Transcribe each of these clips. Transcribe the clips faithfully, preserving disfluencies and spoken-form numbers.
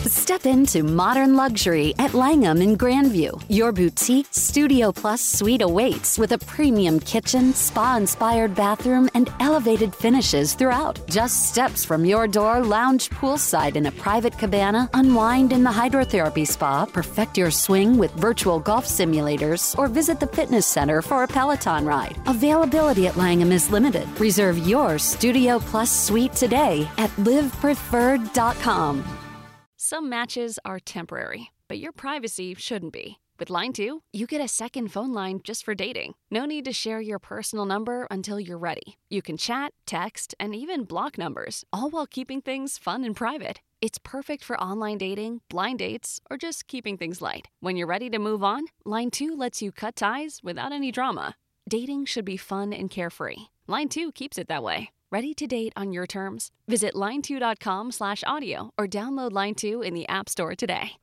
Step into modern luxury at Langham in Grandview. Your boutique Studio Plus suite awaits with a premium kitchen, spa-inspired bathroom, and elevated finishes throughout. Just steps from your door, lounge poolside in a private cabana, unwind in the hydrotherapy spa, perfect your swing with virtual golf simulators, or visit the fitness center for a Peloton ride. Availability at Langham is limited. Reserve your Studio Plus suite today at live preferred dot com. Some matches are temporary, but your privacy shouldn't be. With Line two, you get a second phone line just for dating. No need to share your personal number until you're ready. You can chat, text, and even block numbers, all while keeping things fun and private. It's perfect for online dating, blind dates, or just keeping things light. When you're ready to move on, Line two lets you cut ties without any drama. Dating should be fun and carefree. Line two keeps it that way. Ready to date on your terms? Visit line two dot com slash audio or download Line two in the App Store today.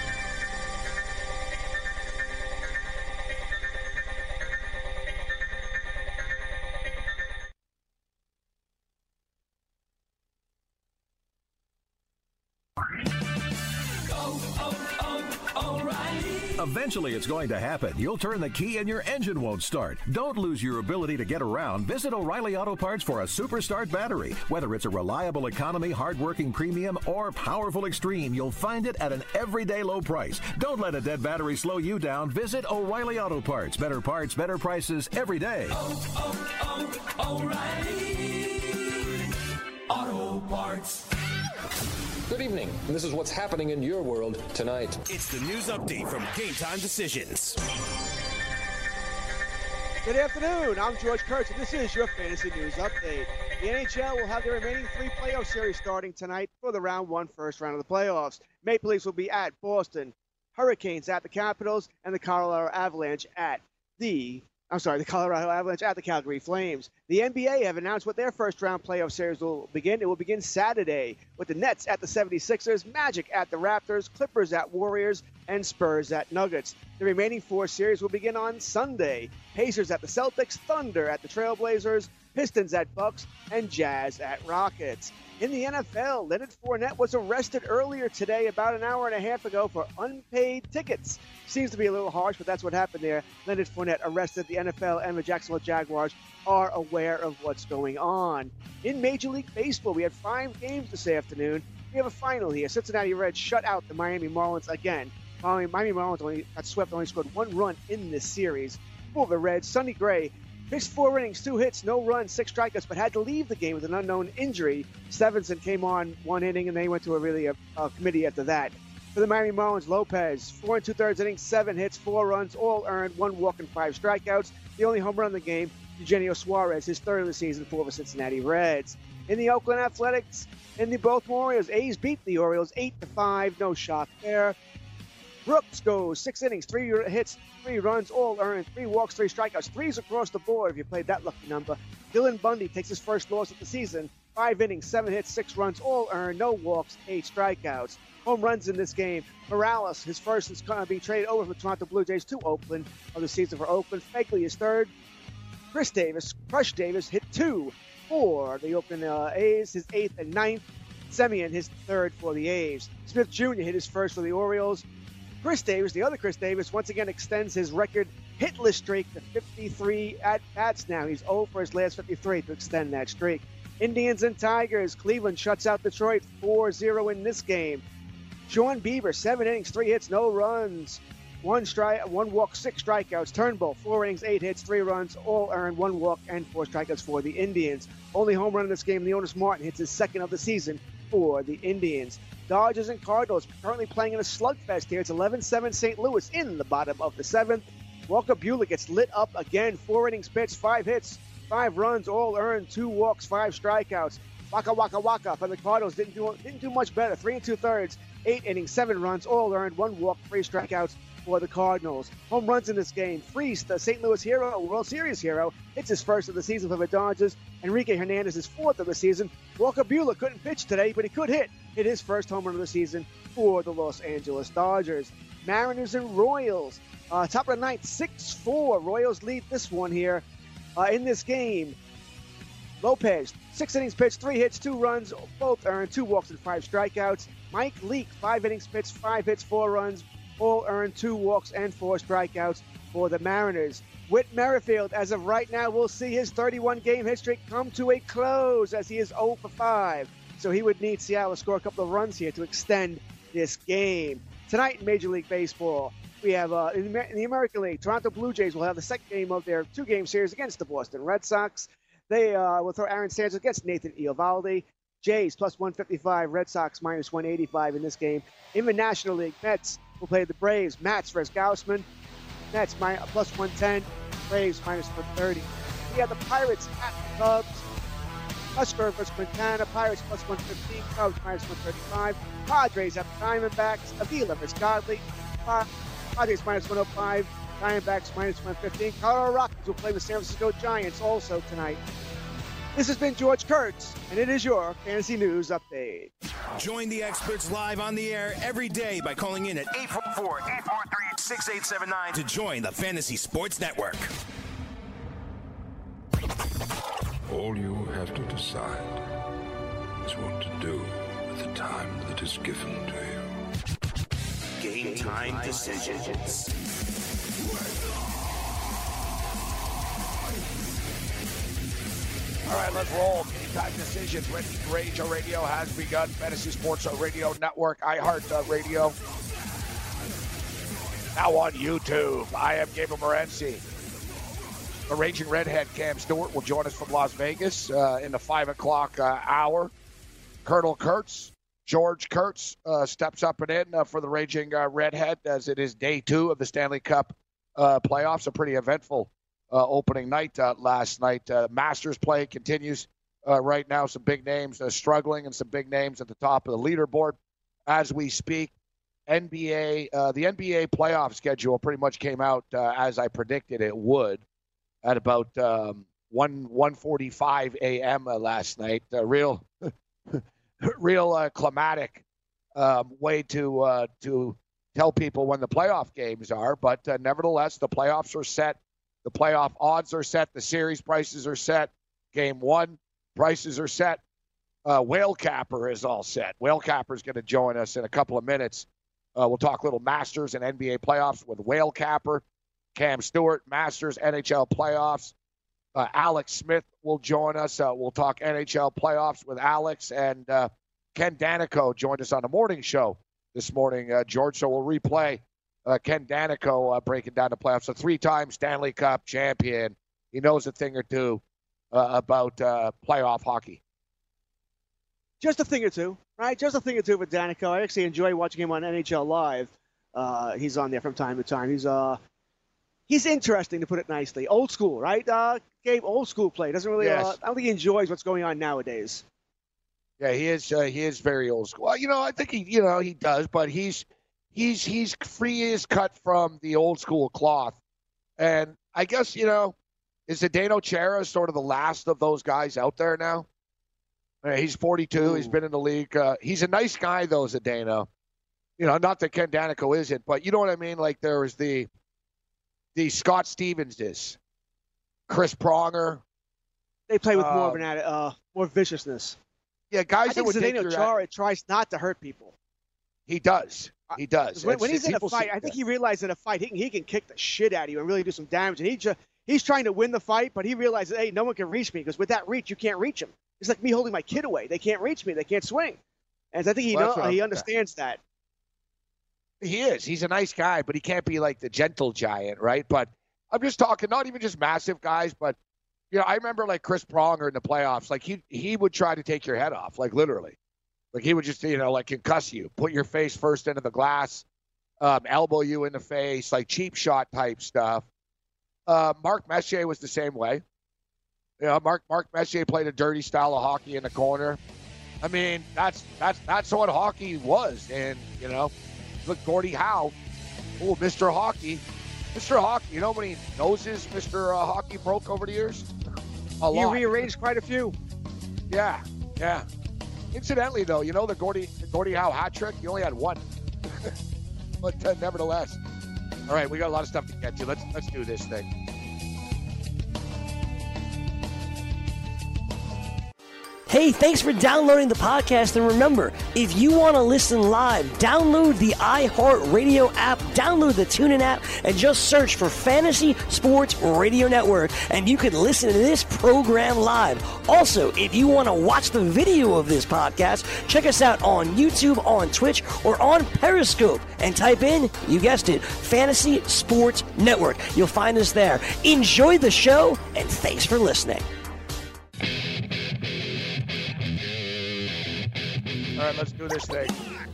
Eventually, it's going to happen. You'll turn the key and your engine won't start. Don't lose your ability to get around. Visit O'Reilly Auto Parts for a Super Start battery. Whether it's a reliable economy, hardworking premium, or powerful extreme, you'll find it at an everyday low price. Don't let a dead battery slow you down. Visit O'Reilly Auto Parts. Better parts, better prices every day. Oh, oh, oh, O'Reilly Auto Parts. Good evening. This is what's happening in your world tonight. It's the news update from Game Time Decisions. Good afternoon. I'm George Kurtz, and this is your Fantasy News Update. The N H L will have the remaining three playoff series starting tonight for the round one first round of the playoffs. Maple Leafs will be at Boston, Hurricanes at the Capitals, and the Colorado Avalanche at the I'm sorry, the Colorado Avalanche at the Calgary Flames. The N B A have announced what their first-round playoff series will begin. It will begin Saturday with the Nets at the seventy-sixers, Magic at the Raptors, Clippers at Warriors, and Spurs at Nuggets. The remaining four series will begin on Sunday. Pacers at the Celtics, Thunder at the Trailblazers, Pistons at Bucks, and Jazz at Rockets. In the N F L, Leonard Fournette was arrested earlier today, about an hour and a half ago, for unpaid tickets. Seems to be a little harsh, but that's what happened there. Leonard Fournette arrested. The N F L and the Jacksonville Jaguars are aware of what's going on. In Major League Baseball, we had five games this afternoon. We have a final here. Cincinnati Reds shut out the Miami Marlins again. Miami Marlins only got swept, only scored one run in this series. For the Reds, Sonny Gray pitched four innings, two hits, no runs, six strikeouts, but had to leave the game with an unknown injury. Stevenson came on one inning, and they went to a really a, a committee after that. For the Miami Marlins, Lopez, four and two-thirds innings, seven hits, four runs, all earned, one walk and five strikeouts. The only home run in the game, Eugenio Suarez, his third of the season for the Cincinnati Reds. In the Oakland Athletics, in the Baltimore Orioles, A's beat the Orioles eight to five, no shock there. Brooks goes six innings, three hits, three runs, all earned, three walks, three strikeouts, threes across the board if you played that lucky number. Dylan Bundy takes his first loss of the season, five innings, seven hits, six runs, all earned, no walks, eight strikeouts. Home runs in this game. Morales, his first is going to be traded over from the Toronto Blue Jays to Oakland of the season for Oakland. Fagley is third. Chris Davis, Crush Davis, hit two for the Oakland uh, A's, his eighth and ninth. Semien, his third for the A's. Smith Junior hit his first for the Orioles. Chris Davis, the other Chris Davis, once again extends his record hitless streak to fifty-three at-bats now. He's oh for his last fifty-three to extend that streak. Indians and Tigers. Cleveland shuts out Detroit four zero in this game. Sean Bieber, seven innings, three hits, no runs, one strike, one walk, six strikeouts. Turnbull, four innings, eight hits, three runs, all earned, one walk, and four strikeouts for the Indians. Only home run in this game, Leonis Martin hits his second of the season for the Indians. Dodgers and Cardinals currently playing in a slugfest here. It's eleven seven Saint Louis in the bottom of the seventh. Walker Buehler gets lit up again. Four innings pitched, five hits, five runs, all earned, two walks, five strikeouts. Waka Waka Waka for the Cardinals didn't do didn't do much better. Three and two thirds, eight innings, seven runs, all earned, one walk, three strikeouts for the Cardinals. Home runs in this game. Freese, the Saint Louis hero, World Series hero, hits his first of the season for the Dodgers. Enrique Hernandez, his fourth of the season. Walker Buehler couldn't pitch today, but he could hit. Hit his first home run of the season for the Los Angeles Dodgers. Mariners and Royals. Uh, top of the ninth, six four. Royals lead this one here uh, in this game. Lopez, six innings pitched, three hits, two runs, both earned, two walks and five strikeouts. Mike Leake, five innings pitched, five hits, four runs, all earned, two walks and four strikeouts for the Mariners. Whit Merrifield, as of right now, will see his thirty-one game hit streak come to a close as he is oh for five. So he would need Seattle to score a couple of runs here to extend this game. Tonight in Major League Baseball, we have uh, in, the, in the American League, Toronto Blue Jays will have the second game of their two-game series against the Boston Red Sox. They uh, will throw Aaron Sanchez against Nathan Eovaldi. Jays plus one fifty-five, Red Sox minus one eighty-five in this game. In the National League, Mets will play the Braves. Mats versus Gausman. Mets minus, plus one ten, Braves minus one thirty. We have the Pirates at the Cubs. Husker versus Quintana. Pirates plus one fifteen, Cubs minus one thirty-five. Padres at the Diamondbacks. Avila versus Godley. Padres minus one oh five. Diamondbacks minus one fifteen. Colorado Rockies will play the San Francisco Giants also tonight. This has been George Kurtz, and it is your Fantasy News Update. Join the experts live on the air every day by calling in at eight four four, eight four three, six eight seven nine to join the Fantasy Sports Network. All you have to decide is what to do with the time that is given to you. Game Time Decisions. All right, let's roll. Game Time Decisions. Ranger Radio has begun. Fantasy Sports Radio Network, iHeart uh, Radio. Now on YouTube. I am Gabriel Morency. The Raging Redhead Cam Stewart will join us from Las Vegas uh, in the five o'clock uh, hour. Colonel Kurtz, George Kurtz, uh, steps up and in uh, for the Raging uh, Redhead as it is day two of the Stanley Cup uh, playoffs. A pretty eventful Uh, opening night uh, last night. Uh, Masters play continues uh, right now. Some big names uh, struggling and some big names at the top of the leaderboard as we speak. N B A, uh, the N B A playoff schedule pretty much came out uh, as I predicted it would at about um, one forty-five a.m. Uh, last night. Uh, real, real uh, climatic um, way to uh, to tell people when the playoff games are. But uh, nevertheless, the playoffs are set. The playoff odds are set. The series prices are set. Game one prices are set. Uh, Whale Capper is all set. Whale Capper is going to join us in a couple of minutes. Uh, we'll talk little Masters and N B A playoffs with Whale Capper. Cam Stewart, Masters, N H L playoffs. Uh, Alex Smith will join us. Uh, we'll talk N H L playoffs with Alex. And uh, Ken Danico joined us on the morning show this morning, uh, George. So we'll replay Uh, Ken Danico uh, breaking down the playoffs. A three-time Stanley Cup champion. He knows a thing or two uh, about uh, playoff hockey. Just a thing or two, right? Just a thing or two with Danico. I actually enjoy watching him on N H L Live. Uh, he's on there from time to time. He's uh, he's interesting, to put it nicely. Old school, right? Uh, Gabe, old school play. Doesn't really. Yes. Uh, I don't think he enjoys what's going on nowadays. Yeah, he is. Uh, he is very old school. Well, you know, I think he, you know, he does, but he's. He's he's free as cut from the old school cloth. And I guess, you know, is Zdeno Chara sort of the last of those guys out there now? Uh, he's forty-two. Ooh. He's been in the league. Uh, he's a nice guy, though, Zdeno. You know, not that Ken Danico isn't, but you know what I mean? Like there was the the Scott Stevens is, Chris Pronger. They play with uh, more of an uh, more viciousness. Yeah, guys I that would think take Zdeno your Chara tries not to hurt people. He does. He does. When, when he's in a fight, I think he realizes in a fight he can, he can kick the shit out of you and really do some damage. And he just, he's trying to win the fight, but he realizes, hey, no one can reach me because with that reach, you can't reach him. It's like me holding my kid away. They can't reach me. They can't swing. And I think he well, know, he understands that. He is. He's a nice guy, but he can't be like the gentle giant, right? But I'm just talking, not even just massive guys, but you know, I remember like Chris Pronger in the playoffs. Like he he would try to take your head off, like literally. Like he would just, you know, like concuss you, put your face first into the glass, um, elbow you in the face, like cheap shot type stuff. Uh, Mark Messier was the same way. You know, Mark Mark Messier played a dirty style of hockey in the corner. I mean, that's that's that's what hockey was. And you know, look, Gordie Howe, oh, Mister Hockey, Mister Hockey. You know how many noses Mister Uh, Hockey broke over the years? A lot. He rearranged quite a few. Yeah, yeah. Incidentally, though, you know the Gordie, the Gordie Howe hat trick? He only had one. But uh, nevertheless. All right, we got a lot of stuff to get to. Let's let's do this thing. Hey, thanks for downloading the podcast. And remember, if you want to listen live, download the iHeartRadio app, download the TuneIn app, and just search for Fantasy Sports Radio Network, and you can listen to this program live. Also, if you want to watch the video of this podcast, check us out on YouTube, on Twitch, or on Periscope, and type in, you guessed it, Fantasy Sports Network. You'll find us there. Enjoy the show, and thanks for listening. All right, let's do this thing.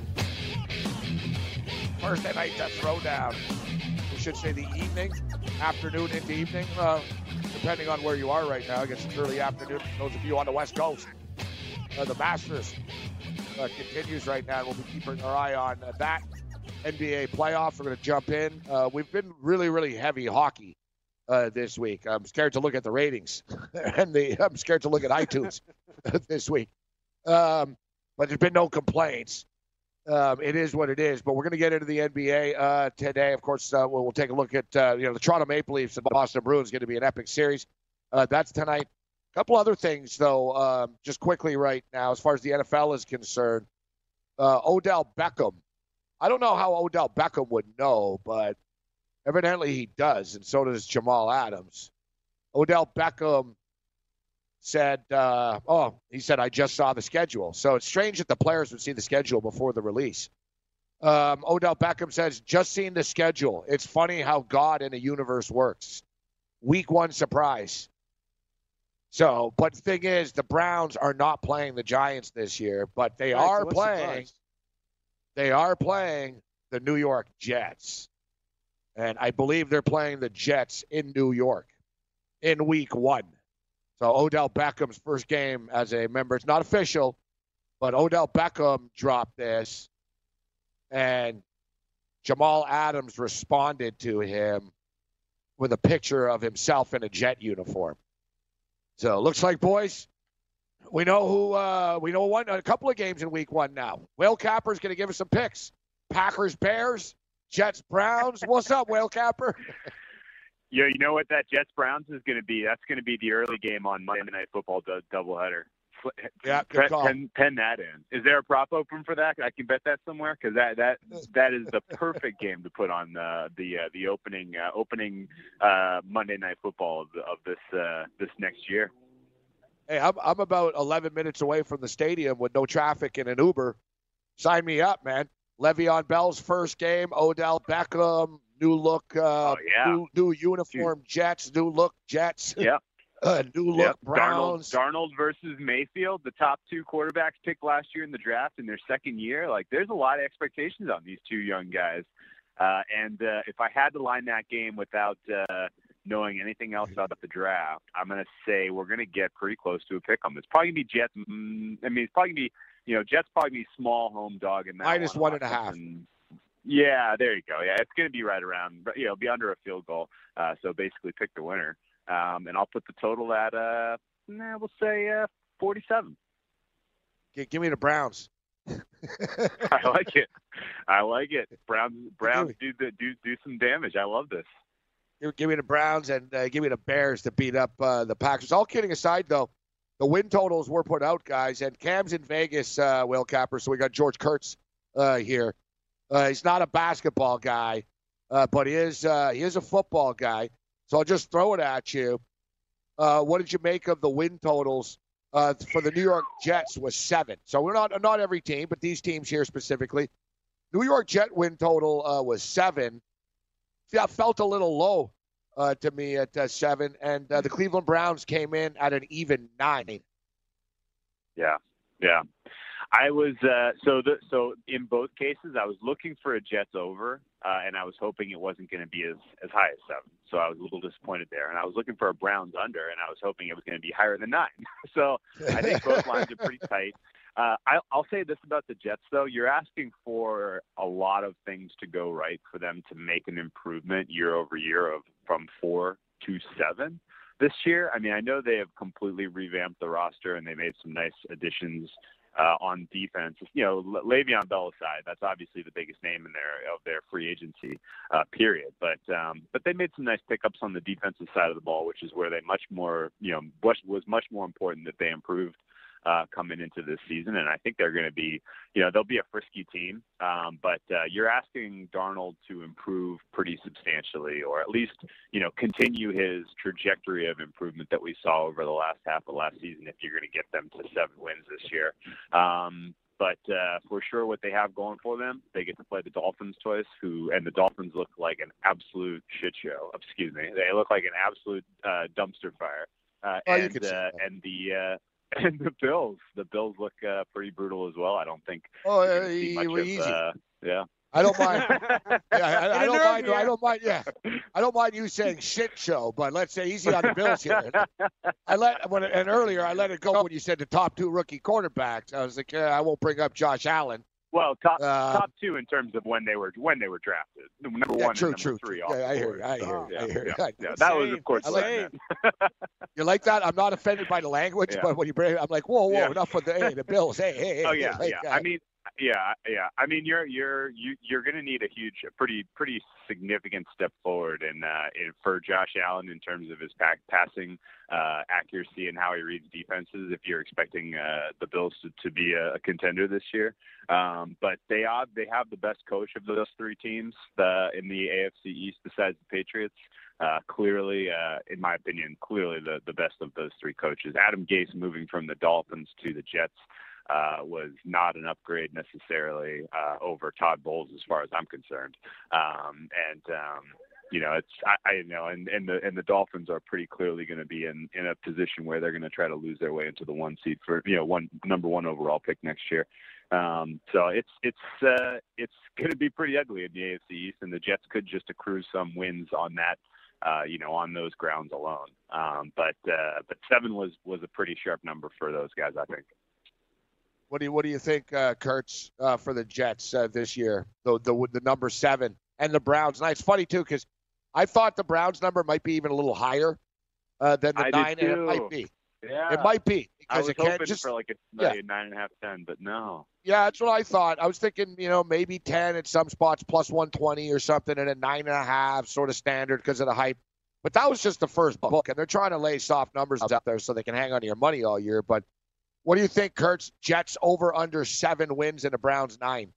Thursday night uh, throwdown. We should say the evening, afternoon into evening, uh, depending on where you are right now. I guess it's early afternoon. Those of you on the West Coast, uh, the Masters uh, continues right now. We'll be keeping our eye on uh, that. N B A playoffs. We're going to jump in. Uh, we've been really, really heavy hockey uh, this week. I'm scared to look at the ratings, and the I'm scared to look at iTunes this week. Um, But there's been no complaints. Um, it is what it is. But we're going to get into the N B A uh, today. Of course, uh, we'll, we'll take a look at uh, you know the Toronto Maple Leafs and the Boston Bruins. Going to be an epic series. Uh, that's tonight. A couple other things, though, um, just quickly right now, as far as the N F L is concerned. Uh, Odell Beckham. I don't know how Odell Beckham would know, but evidently he does, and so does Jamal Adams. Odell Beckham said, uh, oh, he said, I just saw the schedule. So it's strange that the players would see the schedule before the release. Um, Odell Beckham says, just seen the schedule. It's funny how God in a universe works. Week one surprise. So, but the thing is, the Browns are not playing the Giants this year, but they Right, are so what's playing, surprise? they they are playing the New York Jets. And I believe they're playing the Jets in New York in week one. So Odell Beckham's first game as a member. It's not official, but Odell Beckham dropped this, and Jamal Adams responded to him with a picture of himself in a Jet uniform. So it looks like, boys, we know who uh, we know one a couple of games in week one now. Whale Capper's going to give us some picks. Packers, Bears, Jets, Browns. What's up, Whale Capper? Yeah, you know what that Jets Browns is going to be? That's going to be the early game on Monday Night Football do- doubleheader. Yeah, good call. Pen, pen that in. Is there a prop open for that? I can bet that somewhere because that that that is the perfect game to put on uh, the uh, the opening uh, opening uh, Monday Night Football of, the, of this uh, this next year. Hey, I'm I'm about eleven minutes away from the stadium with no traffic and an Uber. Sign me up, man. Le'Veon Bell's first game. Odell Beckham, new look, uh, oh, yeah. new, new uniform Jets, new look Jets. Yeah. Uh, new look yep. Browns. Darnold, Darnold versus Mayfield, the top two quarterbacks picked last year in the draft in their second year. Like, there's a lot of expectations on these two young guys. Uh, and uh, if I had to line that game without uh, knowing anything else about the draft, I'm going to say we're going to get pretty close to a pick 'em. It's probably going to be Jets. Mm, I mean, it's probably going to be, you know, Jets probably be small home dog in that Minus one, one and a half. And, yeah, there you go. Yeah, it's going to be right around, you know, be under a field goal. Uh, so basically pick the winner. Um, and I'll put the total at, uh, nah, we'll say uh, forty-seven. G- give me the Browns. I like it. I like it. Browns, Browns do the, do do some damage. I love this. Give, give me the Browns and uh, give me the Bears to beat up uh, the Packers. All kidding aside, though, the win totals were put out, guys. And Cam's in Vegas, uh, Will Capper, so we got George Kurtz uh, here. Uh, he's not a basketball guy, uh, but he is uh, he is a football guy. So I'll just throw it at you. Uh, what did you make of the win totals uh, for the New York Jets was seven. So we're not not every team, but these teams here specifically. New York Jet win total uh, was seven. Yeah, felt a little low uh, to me at uh, seven. And uh, the Cleveland Browns came in at an even nine. Yeah, yeah. I was uh, so the, so in both cases I was looking for a Jets over, uh, and I was hoping it wasn't going to be as, as high as seven. So I was a little disappointed there, and I was looking for a Browns under, and I was hoping it was going to be higher than nine. So I think both lines are pretty tight. Uh, I, I'll say this about the Jets, though: you're asking for a lot of things to go right for them to make an improvement year over year of from four to seven this year. I mean, I know they have completely revamped the roster, and they made some nice additions. Uh, on defense, you know, Le- Le'Veon Bell aside, that's obviously the biggest name in their of their free agency uh, period. But um, but they made some nice pickups on the defensive side of the ball, which is where they much more, you know, was, was much more important that they improved uh, coming into this season, and I think they're going to be, you know, they'll be a frisky team. Um, but uh, you're asking Darnold to improve pretty substantially, or at least, you know, continue his trajectory of improvement that we saw over the last half of last season if you're going to get them to seven wins this year. Um, But uh, for sure, what they have going for them, they get to play the Dolphins twice, who and the Dolphins look like an absolute shit show. Excuse me, they look like an absolute uh, dumpster fire. Uh, oh, and uh, and the uh, and the Bills, the Bills look uh, pretty brutal as well. I don't think. Oh, uh, easy. Of, uh, yeah. I don't mind. yeah, I, I don't mind. Here. I don't mind. Yeah, I don't mind you saying shit show, but let's say easy on the Bills here. I let when and earlier I let it go when you said the top two rookie quarterbacks. I was like, yeah, I won't bring up Josh Allen. Well, top uh, top two in terms of when they were when they were drafted. Number yeah, one true, and number true, three. True. Yeah, I hear you. I hear you. Yeah, I hear you. Yeah, yeah. That was, of course, like, you like that? I'm not offended by the language, yeah. but when you bring it, I'm like, whoa, whoa, yeah. enough with the hey, the Bills. Hey, hey, hey. Oh yeah, like, yeah. Uh, I mean, yeah, yeah. I mean, you're you're you, you're going to need a huge, a pretty pretty significant step forward in, uh, in for Josh Allen in terms of his pack, passing uh, accuracy and how he reads defenses. If you're expecting uh, the Bills to, to be a, a contender this year, um, but they are they have the best coach of those three teams the, in the A F C East besides the Patriots. Uh, clearly, uh, in my opinion, clearly the, the best of those three coaches. Adam Gase moving from the Dolphins to the Jets uh, was not an upgrade necessarily uh, over Todd Bowles, as far as I'm concerned. Um, and um, you know, it's I, I know, and, and the and the Dolphins are pretty clearly going to be in, in a position where they're going to try to lose their way into the one seed for you know one number one overall pick next year. Um, so it's it's uh, it's going to be pretty ugly in the A F C East, and the Jets could just accrue some wins on that. Uh, you know, on those grounds alone. Um, but uh, but seven was, was a pretty sharp number for those guys, I think. What do you What do you think, uh, Kurtz, uh, for the Jets uh, this year? The, the the number seven and the Browns. And it's funny too because I thought the Browns number might be even a little higher uh, than the I nine, did and too. it might be. Yeah, it might be because I was it can't hoping just for like a, yeah. like a nine and a half, ten, but no. Yeah, that's what I thought. I was thinking, you know, maybe ten at some spots, plus one twenty or something, and a nine and a half, sort of standard because of the hype. But that was just the first book, and they're trying to lay soft numbers out there so they can hang on to your money all year. But what do you think, Kurtz? Jets over under seven wins and the Browns nine.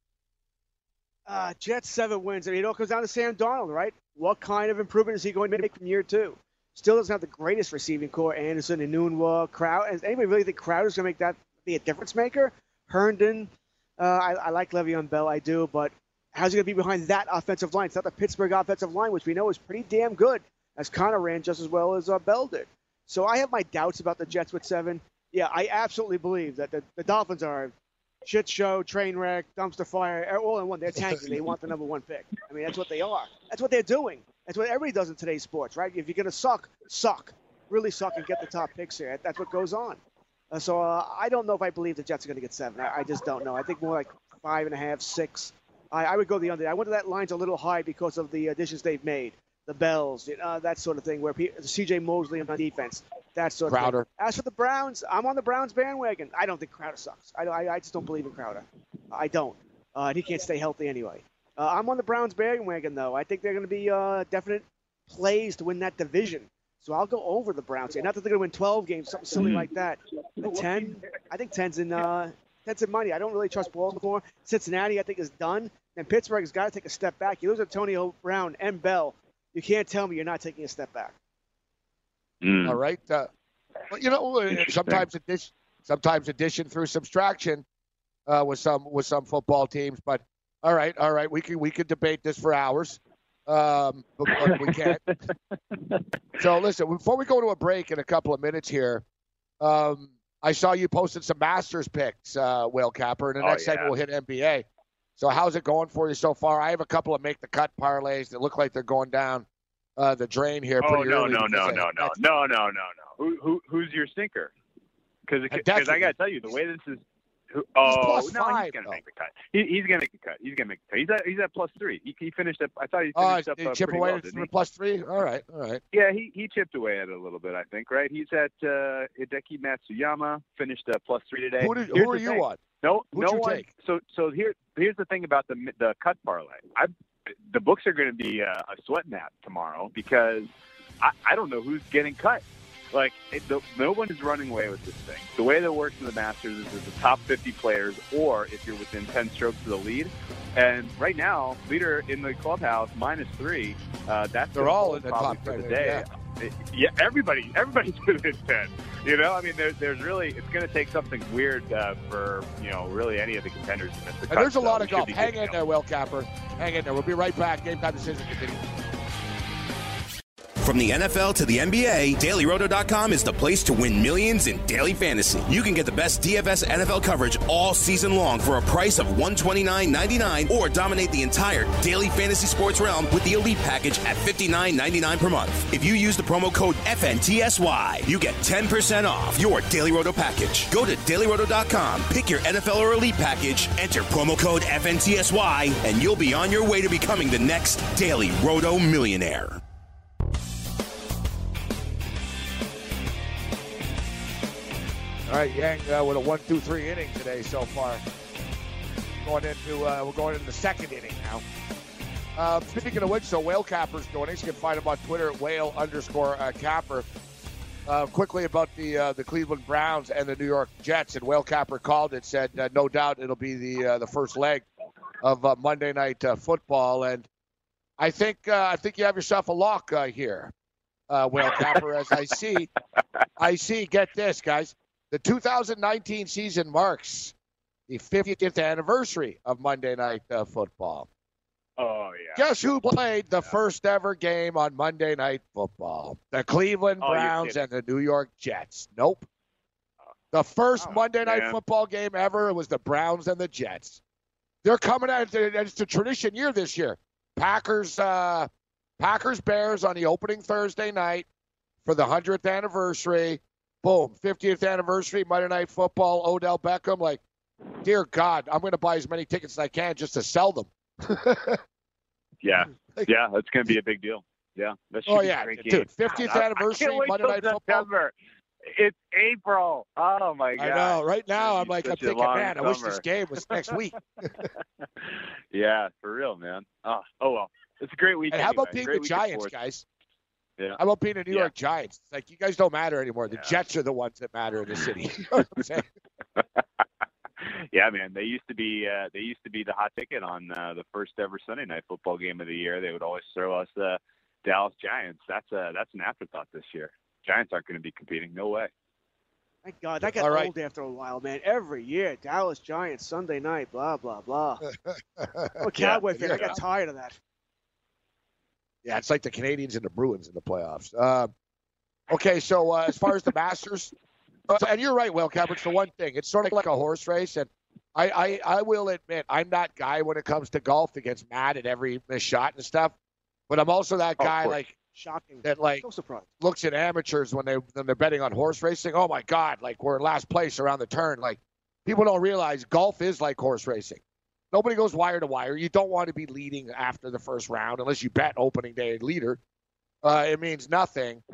Uh, Jets seven wins. I mean, it all comes down to Sam Darnold, right? What kind of improvement is he going to make from year two? Still doesn't have the greatest receiving core. Anderson and Nunwa, Crowd. Does anybody really think Crowder's going to make that be a difference maker? Herndon, uh, I, I like Le'Veon Bell, I do, but how's he going to be behind that offensive line? It's not the Pittsburgh offensive line, which we know is pretty damn good, as Connor ran just as well as uh, Bell did. So I have my doubts about the Jets with seven. Yeah, I absolutely believe that the, the Dolphins are a shit show, train wreck, dumpster fire, all in one. They're tanking. They want the number one pick. I mean, that's what they are. That's what they're doing. That's what everybody does in today's sports, right? If you're going to suck, suck. Really suck and get the top picks here. That's what goes on. Uh, so uh, I don't know if I believe the Jets are going to get seven. I, I just don't know. I think more like five and a half, six. I, I would go the under. I went to that line's a little high because of the additions they've made. The Bells, you know, that sort of thing, where C J Mosley on defense, that sort of Crowder. thing. As for the Browns, I'm on the Browns bandwagon. I don't think Crowder sucks. I, I, I just don't believe in Crowder. I don't. Uh, and he can't stay healthy anyway. Uh, I'm on the Browns bandwagon, though. I think they're going to be uh, definite plays to win that division. So I'll go over the Browns here. Not that they're going to win twelve games, something silly like that. But ten, I think ten's in, uh, ten's in money. I don't really trust Baltimore. Cincinnati, I think, is done. And Pittsburgh has got to take a step back. You lose Antonio Brown and Bell. You can't tell me you're not taking a step back. Mm. All right. Uh, well, you know, sometimes addition, sometimes addition through subtraction uh, with some with some football teams. But all right, all right, we can we could debate this for hours, um, but, but we can't. So listen, before we go to a break in a couple of minutes here, um, I saw you posted some Masters picks, uh, Will Capper, and the Oh, next yeah. segment we'll hit N B A. So how's it going for you so far? I have a couple of make-the-cut parlays that look like they're going down uh, the drain here Oh pretty no early. no no because no I- no no no no no! Who who who's your stinker? Because because I got to tell you the way this is. Who, oh plus no, five, he's gonna though. make the cut. He, he's gonna make the cut. He's gonna make the cut. He's at he's at plus three. He, he finished up. I thought he Oh, finished up did uh, he chip pretty away well, to didn't he? plus three? All right, all right. Yeah, he, he chipped away at it a little bit, I think, right? He's at uh, Hideki Matsuyama, finished uh, plus three today. Who, did, Here's who are the you thing. on? No, Who'd no you one. take? So so here here's the thing about the the cut parlay. I the books are going to be uh, sweating that tomorrow because I, I don't know who's getting cut. Like, it, the, no one is running away with this thing. The way that it works in the Masters is that the top fifty players, or if you're within ten strokes of the lead. And right now, leader in the clubhouse, minus three. Uh, that's They're all in the top for the ten, day. yeah. It, yeah, everybody, everybody's within ten. You know, I mean, there's, there's really, it's going to take something weird uh, for, you know, really any of the contenders to miss the cut. And there's a so lot of golf. Hang in out. there, Will Capper. Hang in there. We'll be right back. Game time decision continues. From the N F L to the N B A, Daily Roto dot com is the place to win millions in daily fantasy. You can get the best D F S N F L coverage all season long for a price of one hundred twenty-nine ninety-nine, or dominate the entire daily fantasy sports realm with the Elite package at fifty-nine ninety-nine per month. If you use the promo code F N T S Y, you get ten percent off your Daily Roto package. Go to Daily Roto dot com, pick your N F L or Elite package, enter promo code F N T S Y, and you'll be on your way to becoming the next Daily Roto millionaire. All right, Yang uh, with a one, two, three inning today so far. Going into uh, we're going into the second inning now. Uh, speaking of which, so Whale Capper's joining us. You can find him on Twitter at whale underscore uh, Capper. Uh, quickly about the uh, the Cleveland Browns and the New York Jets, and Whale Capper called it, said uh, no doubt it'll be the uh, the first leg of uh, Monday Night uh, Football, and I think uh, I think you have yourself a lock uh, here, uh, Whale Capper. As I see, I see. Get this, guys. The two thousand nineteen season marks the fiftieth anniversary of Monday Night uh, Football. Oh, yeah. Guess who played the first ever game on Monday Night Football? The Cleveland Oh, Browns and the New York Jets. Nope. The first Oh, Monday Night man. Football game ever was the Browns and the Jets. They're coming out. It's a tradition year this year. Packers, uh, Packers Bears on the opening Thursday night for the hundredth anniversary. Boom, fiftieth anniversary, Monday Night Football, Odell Beckham. Like, dear God, I'm going to buy as many tickets as I can just to sell them. Yeah, yeah, that's going to be a big deal. Yeah, that should Oh, be yeah, a great dude, game. fiftieth I- I anniversary, can't wait Monday till Night Football. September. It's April. Oh, my God. I know. Right now, I'm like, I'm Such a thinking, long man, I wish this summer. game was next week. Yeah, for real, man. Oh, oh well, it's a great week. And how about anyway. being Great the week of Giants, sports. guys? Yeah. How about being the New Yeah. York Giants? It's like, you guys don't matter anymore. The Yeah. Jets are the ones that matter in the city. You know what I'm saying? Yeah, man. They used to be uh, they used to be the hot ticket on uh, the first ever Sunday Night Football game of the year. They would always throw us the Dallas Giants. That's a that's an afterthought this year. Giants aren't going to be competing. No way. Thank God. That got All right. old after a while, man. Every year, Dallas Giants, Sunday night, blah, blah, blah. I'm a Cowboy fan. I got tired of that. Yeah, it's like the Canadians and the Bruins in the playoffs. Uh, okay, so uh, as far as the Masters, uh, and you're right, Will Capper, it's the one thing. It's sort of like a horse race, and I, I, I will admit I'm that guy when it comes to golf that gets mad at every missed shot and stuff, but I'm also that Oh, of guy course. like Shocking. that like So surprised. looks at amateurs when they when they're betting on horse racing. Oh my God, like we're in last place around the turn. Like people don't realize golf is like horse racing. Nobody goes wire to wire. You don't want to be leading after the first round unless you bet opening day leader. Uh, it means nothing.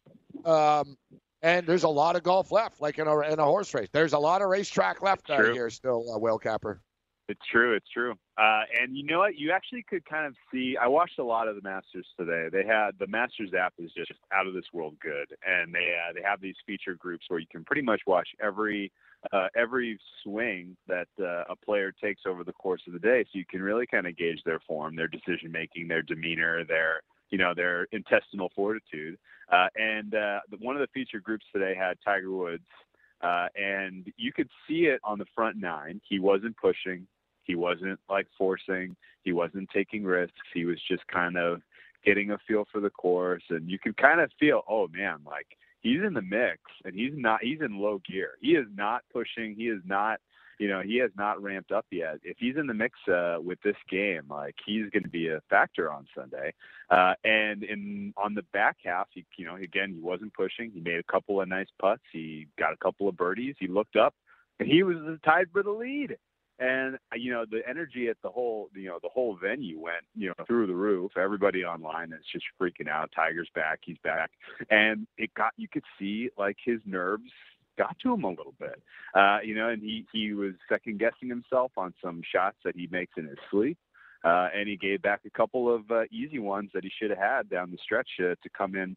Um, and there's a lot of golf left, like in a in a horse race. There's a lot of racetrack left uh, True. here still, uh, Will Capper. It's true. It's true. Uh, and you know what? You actually could kind of see. I watched a lot of the Masters today. They had the Masters app is just out of this world good, and they uh, they have these feature groups where you can pretty much watch every uh, every swing that uh, a player takes over the course of the day. So you can really kind of gauge their form, their decision making, their demeanor, their you know their intestinal fortitude. Uh, and uh, the, one of the feature groups today had Tiger Woods. Uh, and you could see it on the front nine. He wasn't pushing. He wasn't like forcing. He wasn't taking risks. He was just kind of getting a feel for the course. And you could kind of feel, oh man, like he's in the mix and he's not, he's in low gear. He is not pushing. He is not, you know, he has not ramped up yet. If he's in the mix uh, with this game, like he's going to be a factor on Sunday. Uh, and in on the back half, he, you know, again, he wasn't pushing. He made a couple of nice putts. He got a couple of birdies. He looked up, and he was tied for the lead. And you know, the energy at the whole, you know, the whole venue went, you know, through the roof. Everybody online is just freaking out. Tiger's back. He's back, and it got. You could see like his nerves got to him a little bit, uh, you know, and he, he was second guessing himself on some shots that he makes in his sleep. Uh, and he gave back a couple of uh, easy ones that he should have had down the stretch uh, to come in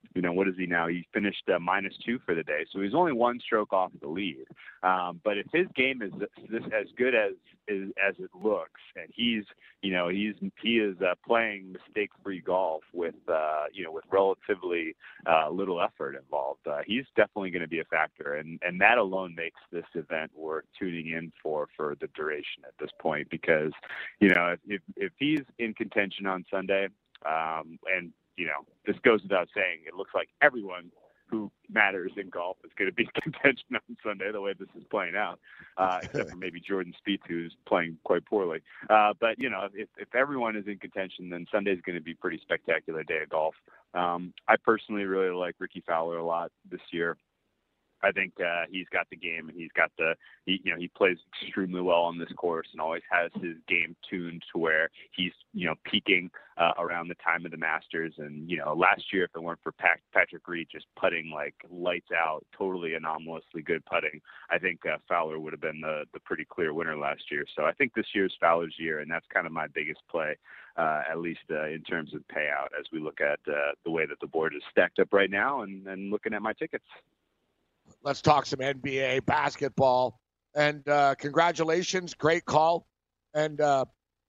you know, what is he now? He finished uh, minus two for the day, so he's only one stroke off the lead. Um, but if his game is this as good as is, as it looks, and he's, you know, he's he is uh, playing mistake-free golf with, uh, you know, with relatively uh, little effort involved, uh, he's definitely going to be a factor, and and that alone makes this event worth tuning in for for the duration at this point, because, you know, if if he's in contention on Sunday, um, and you know, this goes without saying, it looks like everyone who matters in golf is going to be in contention on Sunday, the way this is playing out, uh, except for maybe Jordan Spieth, who's playing quite poorly. Uh, but, you know, if, if everyone is in contention, then Sunday's going to be a pretty spectacular day of golf. Um, I personally really like Ricky Fowler a lot this year. I think uh, he's got the game, and he's got the, he, you know, he plays extremely well on this course and always has his game tuned to where he's, you know, peaking uh, around the time of the Masters. And, you know, last year, if it weren't for Pat, Patrick Reed just putting like lights out, totally anomalously good putting, I think uh, Fowler would have been the, the pretty clear winner last year. So I think this year's Fowler's year, and that's kind of my biggest play, uh, at least uh, in terms of payout, as we look at uh, the way that the board is stacked up right now and, and looking at my tickets. Let's talk some N B A basketball. And uh, congratulations, great call. And uh,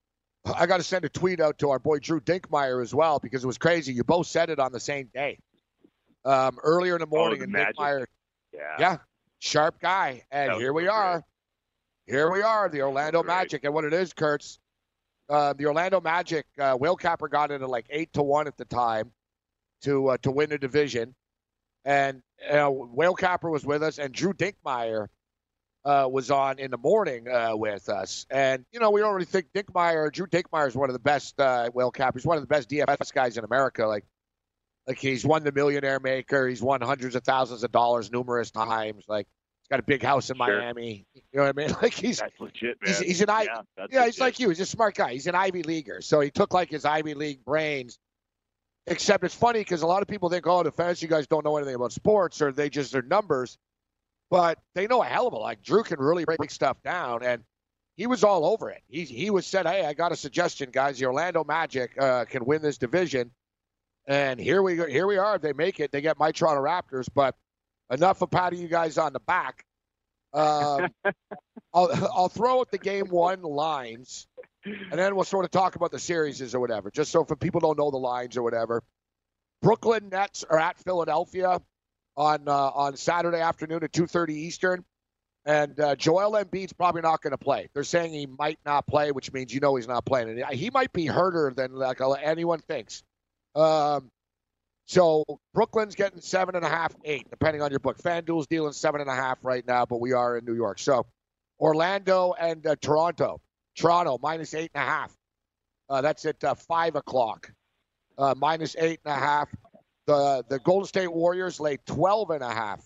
I got to send a tweet out to our boy Drew Dinkmeyer as well, because it was crazy. You both said it on the same day. Um, earlier in the morning, oh, the and Magic. Dinkmeyer, yeah, yeah, sharp guy. And here we are. Great. Here we are, the Orlando Magic. And what it is, Kurtz, uh, the Orlando Magic, uh, Will Capper got in at like eight to one at the time to uh, to win the division. And you know, Whale Capper was with us, and Drew Dinkmeyer uh, was on in the morning uh, with us. And, you know, we already think Dinkmeyer, Drew Dinkmeyer is one of the best, uh, Whale Capper. He's one of the best D F S guys in America. Like, like he's won the Millionaire Maker. He's won hundreds of thousands of dollars numerous times. Like, he's got a big house in sure. Miami. You know what I mean? Like, he's that's legit, man. He's, he's an I. Yeah, yeah he's like you. He's a smart guy. He's an Ivy Leaguer. So he took like his Ivy League brains. Except it's funny because a lot of people think, oh, the fantasy guys don't know anything about sports, or they just are numbers. But they know a hell of a lot. Like, Drew can really break stuff down, and he was all over it. He he was said, hey, I got a suggestion, guys. The Orlando Magic uh, can win this division, and here we go. Here we are. If they make it, they get my Toronto Raptors. But enough of patting you guys on the back. Um, I'll I'll throw out the game one lines. And then we'll sort of talk about the series or whatever, just so for people don't know the lines or whatever. Brooklyn Nets are at Philadelphia on uh, on Saturday afternoon at two thirty Eastern. And uh, Joel Embiid's probably not going to play. They're saying he might not play, which means you know he's not playing. And he might be hurter than like anyone thinks. Um, so Brooklyn's getting seven and a half, eight, depending on your book. FanDuel's dealing seven and a half right now, but we are in New York. So Orlando and uh, Toronto. Toronto, minus eight and a half. Uh, that's at uh, five o'clock. Uh, minus eight and a half. The the Golden State Warriors lay twelve and a half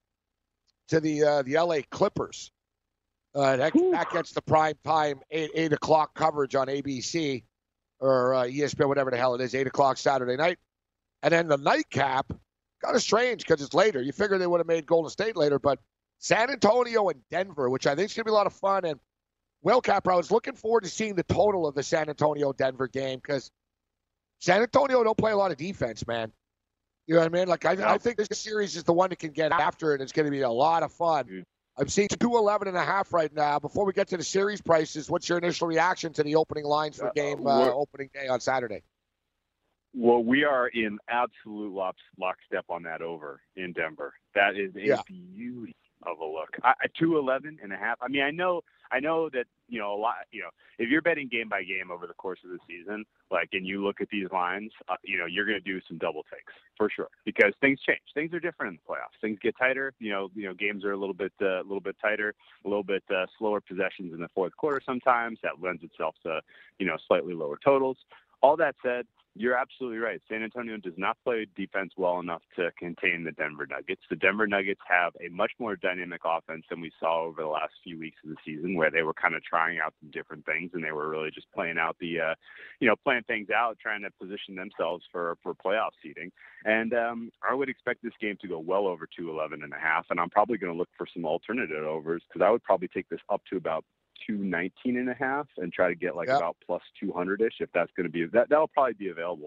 to the uh, the L A Clippers. Uh, that, that gets the prime time eight eight o'clock coverage on A B C or uh, E S P N, whatever the hell it is, eight o'clock Saturday night. And then the nightcap, kind of strange because it's later. You figure they would have made Golden State later, but San Antonio and Denver, which I think is going to be a lot of fun. And Will Capper, I was looking forward to seeing the total of the San Antonio-Denver game because San Antonio don't play a lot of defense, man. You know what I mean? Like, I, I think this series is the one that can get after it. It's going to be a lot of fun. Mm. I'm seeing two eleven and a half right now. Before we get to the series prices, what's your initial reaction to the opening lines for game uh, opening day on Saturday? Well, we are in absolute lock, lockstep on that over in Denver. That is a yeah. beauty of a look. I, two eleven and a half. I mean, I know, I know that, you know, a lot, you know, if you're betting game by game over the course of the season, like, and you look at these lines, uh, you know, you're going to do some double takes for sure because things change. Things are different in the playoffs. Things get tighter. You know, you know, games are a little bit, uh, a little bit tighter, a little bit uh, slower possessions in the fourth quarter. Sometimes that lends itself to, you know, slightly lower totals. All that said, you're absolutely right. San Antonio does not play defense well enough to contain the Denver Nuggets. The Denver Nuggets have a much more dynamic offense than we saw over the last few weeks of the season, where they were kind of trying out some different things, and they were really just playing out the, uh, you know, playing things out, trying to position themselves for, for playoff seeding. And um, I would expect this game to go well over two eleven and a half, and I'm probably going to look for some alternative overs because I would probably take this up to about two nineteen and a half and try to get like yep. about plus two hundred ish if that's going to be that that'll probably be available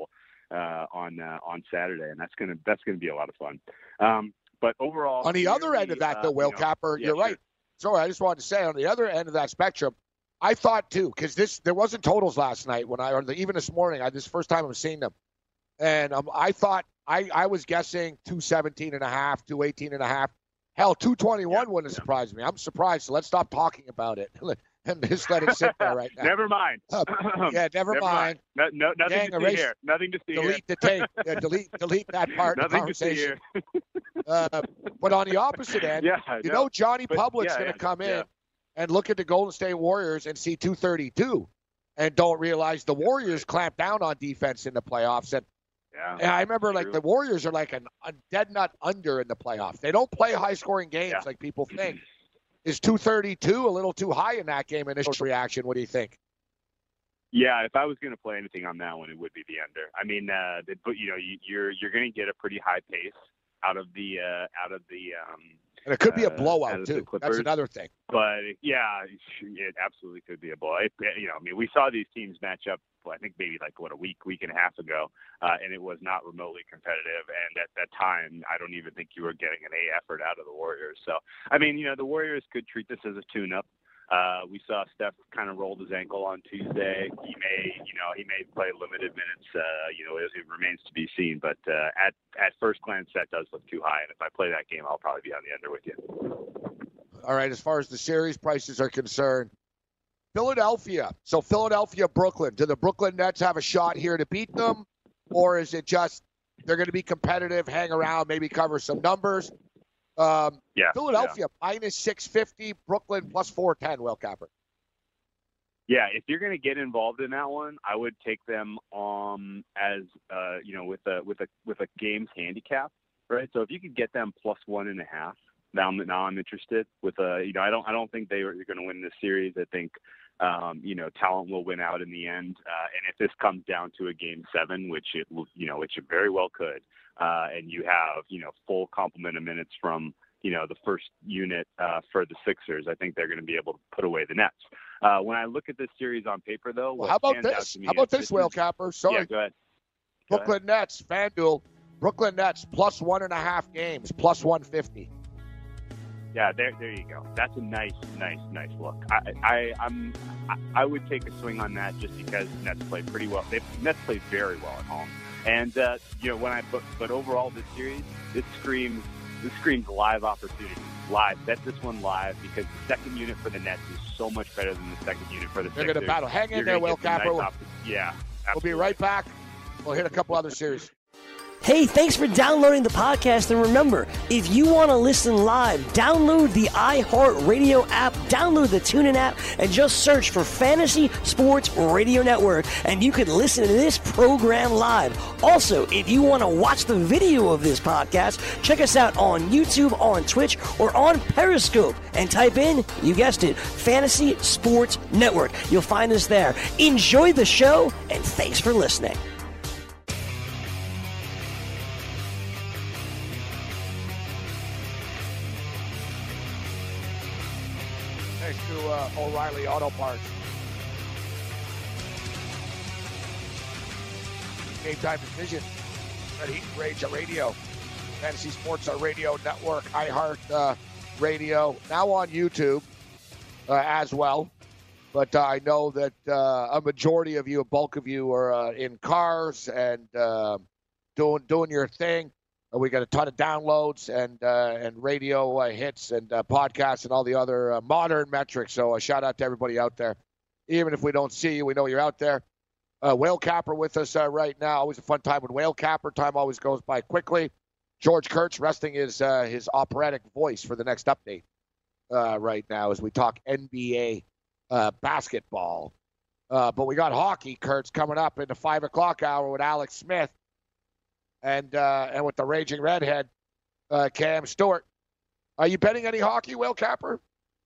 uh, on uh, on Saturday, and that's gonna that's gonna be a lot of fun. Um, but overall, on the other end of that, though, Will uh, you know, Capper, yeah, you're sure. right. Sorry, I just wanted to say on the other end of that spectrum, I thought too, because this there wasn't totals last night when I or the, even this morning. I this first time I'm seeing them, and um, I thought I, I was guessing two seventeen and a half, two eighteen and a half. Hell, two twenty-one yeah, wouldn't have yeah. surprised me. I'm surprised. So let's stop talking about it and just let it sit there right now. Never mind. Uh, yeah, never, Never mind. mind. No, no, nothing Gang, to see erase- here. Nothing to see here. Delete the tape. Yeah, delete delete that part of the Nothing to see conversation. here. uh, but on the opposite end, Yeah, you no. know Johnny But, Public's yeah, going yeah, to come in yeah. and look at the Golden State Warriors and see two thirty-two and don't realize the Warriors clamp down on defense in the playoffs. And, Yeah, and I remember, like, true. the Warriors are like an, a dead nut under in the playoffs. They don't play high-scoring games Yeah. like people think. Is two thirty-two a little too high in that game? Initial reaction, what do you think? Yeah, if I was going to play anything on that one, it would be the under. I mean, uh, the, but you know, you, you're you're going to get a pretty high pace out of the uh, out of the. Um, And it could be a uh, out blowout, of the too. That's Clippers. another thing. But yeah, it absolutely could be a blowout. It, you know, I mean, we saw these teams match up. I think maybe like what a week, week and a half ago, uh, and it was not remotely competitive. And at that time, I don't even think you were getting an A effort out of the Warriors. So, I mean, you know, the Warriors could treat this as a tune-up. Uh, we saw Steph kind of rolled his ankle on Tuesday. He may, you know, he may play limited minutes. Uh, you know, it, it remains to be seen. But uh, at at first glance, that does look too high. And if I play that game, I'll probably be on the under with you. All right, as far as the series prices are concerned, Philadelphia. So Philadelphia, Brooklyn. Do the Brooklyn Nets have a shot here to beat them? Or is it just they're going to be competitive, hang around, maybe cover some numbers? Um, Yeah. Philadelphia, minus six fifty. Brooklyn, plus four ten, Will Capper. Yeah, if you're going to get involved in that one, I would take them um as uh you know with a with a with a game's handicap, right? So if you could get them plus one and a half, now I'm, now I'm interested. With a you know I don't I don't think they are going to win this series. I think um you know talent will win out in the end. Uh, and if this comes down to a game seven, which it will you know which it very well could, uh, and you have you know full complement of minutes from you know, the first unit uh, for the Sixers, I think they're going to be able to put away the Nets. Uh, when I look at this series on paper, though, Well, how about this? How about this, Will Capper? Sorry. Yeah, go ahead. Go Brooklyn ahead. Nets, FanDuel. Brooklyn Nets, plus one and a half games, plus one fifty. Yeah, there, there you go. That's a nice, nice, nice look. I, I, I'm, I, I would take a swing on that just because the Nets play pretty well. They Nets play very well at home, and uh, you know when I but, but overall this series, it screams. This screams live opportunity. Live. Bet this one live because the second unit for the Nets is so much better than the second unit for the They're Sixers. going to battle. Hang in You're there, gonna Will get some Capper. nice opp- yeah. We'll be right back. We'll hit a couple other series. Hey, thanks for downloading the podcast. And remember, if you want to listen live, download the iHeartRadio app, download the TuneIn app, and just search for Fantasy Sports Radio Network, and you can listen to this program live. Also, if you want to watch the video of this podcast, check us out on YouTube, on Twitch, or on Periscope, and type in, you guessed it, Fantasy Sports Network. You'll find us there. Enjoy the show, and thanks for listening. Thanks to uh, O'Reilly Auto Parts. Game Time Decision. Red Heat and Rage Radio. Fantasy Sports Radio Network. iHeart uh, Radio. Now on YouTube uh, as well. But uh, I know that uh, a majority of you, a bulk of you, are uh, in cars and uh, doing doing your thing. Uh, we got a ton of downloads and uh, and radio uh, hits and uh, podcasts and all the other uh, modern metrics. So a shout out to everybody out there. Even if we don't see you, we know you're out there. Uh, Whale Capper with us uh, right now. Always a fun time with Whale Capper. Time always goes by quickly. George Kurtz resting his uh, his operatic voice for the next update uh, right now as we talk N B A uh, basketball. Uh, but we got hockey, Kurtz, coming up in the five o'clock hour with Alex Smith and uh, and with the Raging Redhead, uh, Cam Stewart. Are you betting any hockey, Will Capper?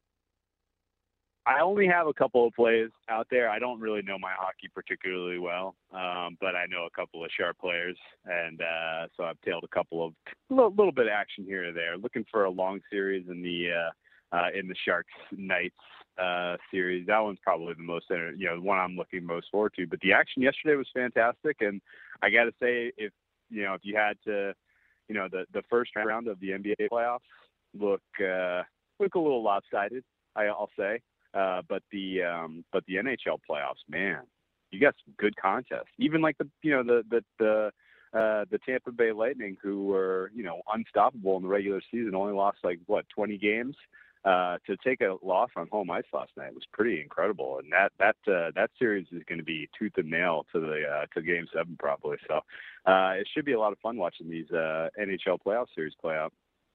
I only have a couple of plays out there. I don't really know my hockey particularly well, um, but I know a couple of sharp players, and uh, so I've tailed a couple of a little, little bit of action here or there. Looking for a long series in the uh, uh, in the Sharks Knights uh, series. That one's probably the most, you know, the one I'm looking most forward to. But the action yesterday was fantastic, and I got to say, if you know, if you had to, you know, the the first round of the N B A playoffs look uh, look a little lopsided, I, I'll say. Uh, but the um, but the N H L playoffs, man, you got some good contests. Even like the you know the the the uh, the Tampa Bay Lightning, who were you know unstoppable in the regular season, only lost like what twenty games. Uh, to take a loss on home ice last night was pretty incredible, and that that uh, that series is going to be tooth and nail to the uh, to Game Seven probably. So uh, it should be a lot of fun watching these uh, N H L playoff series play out.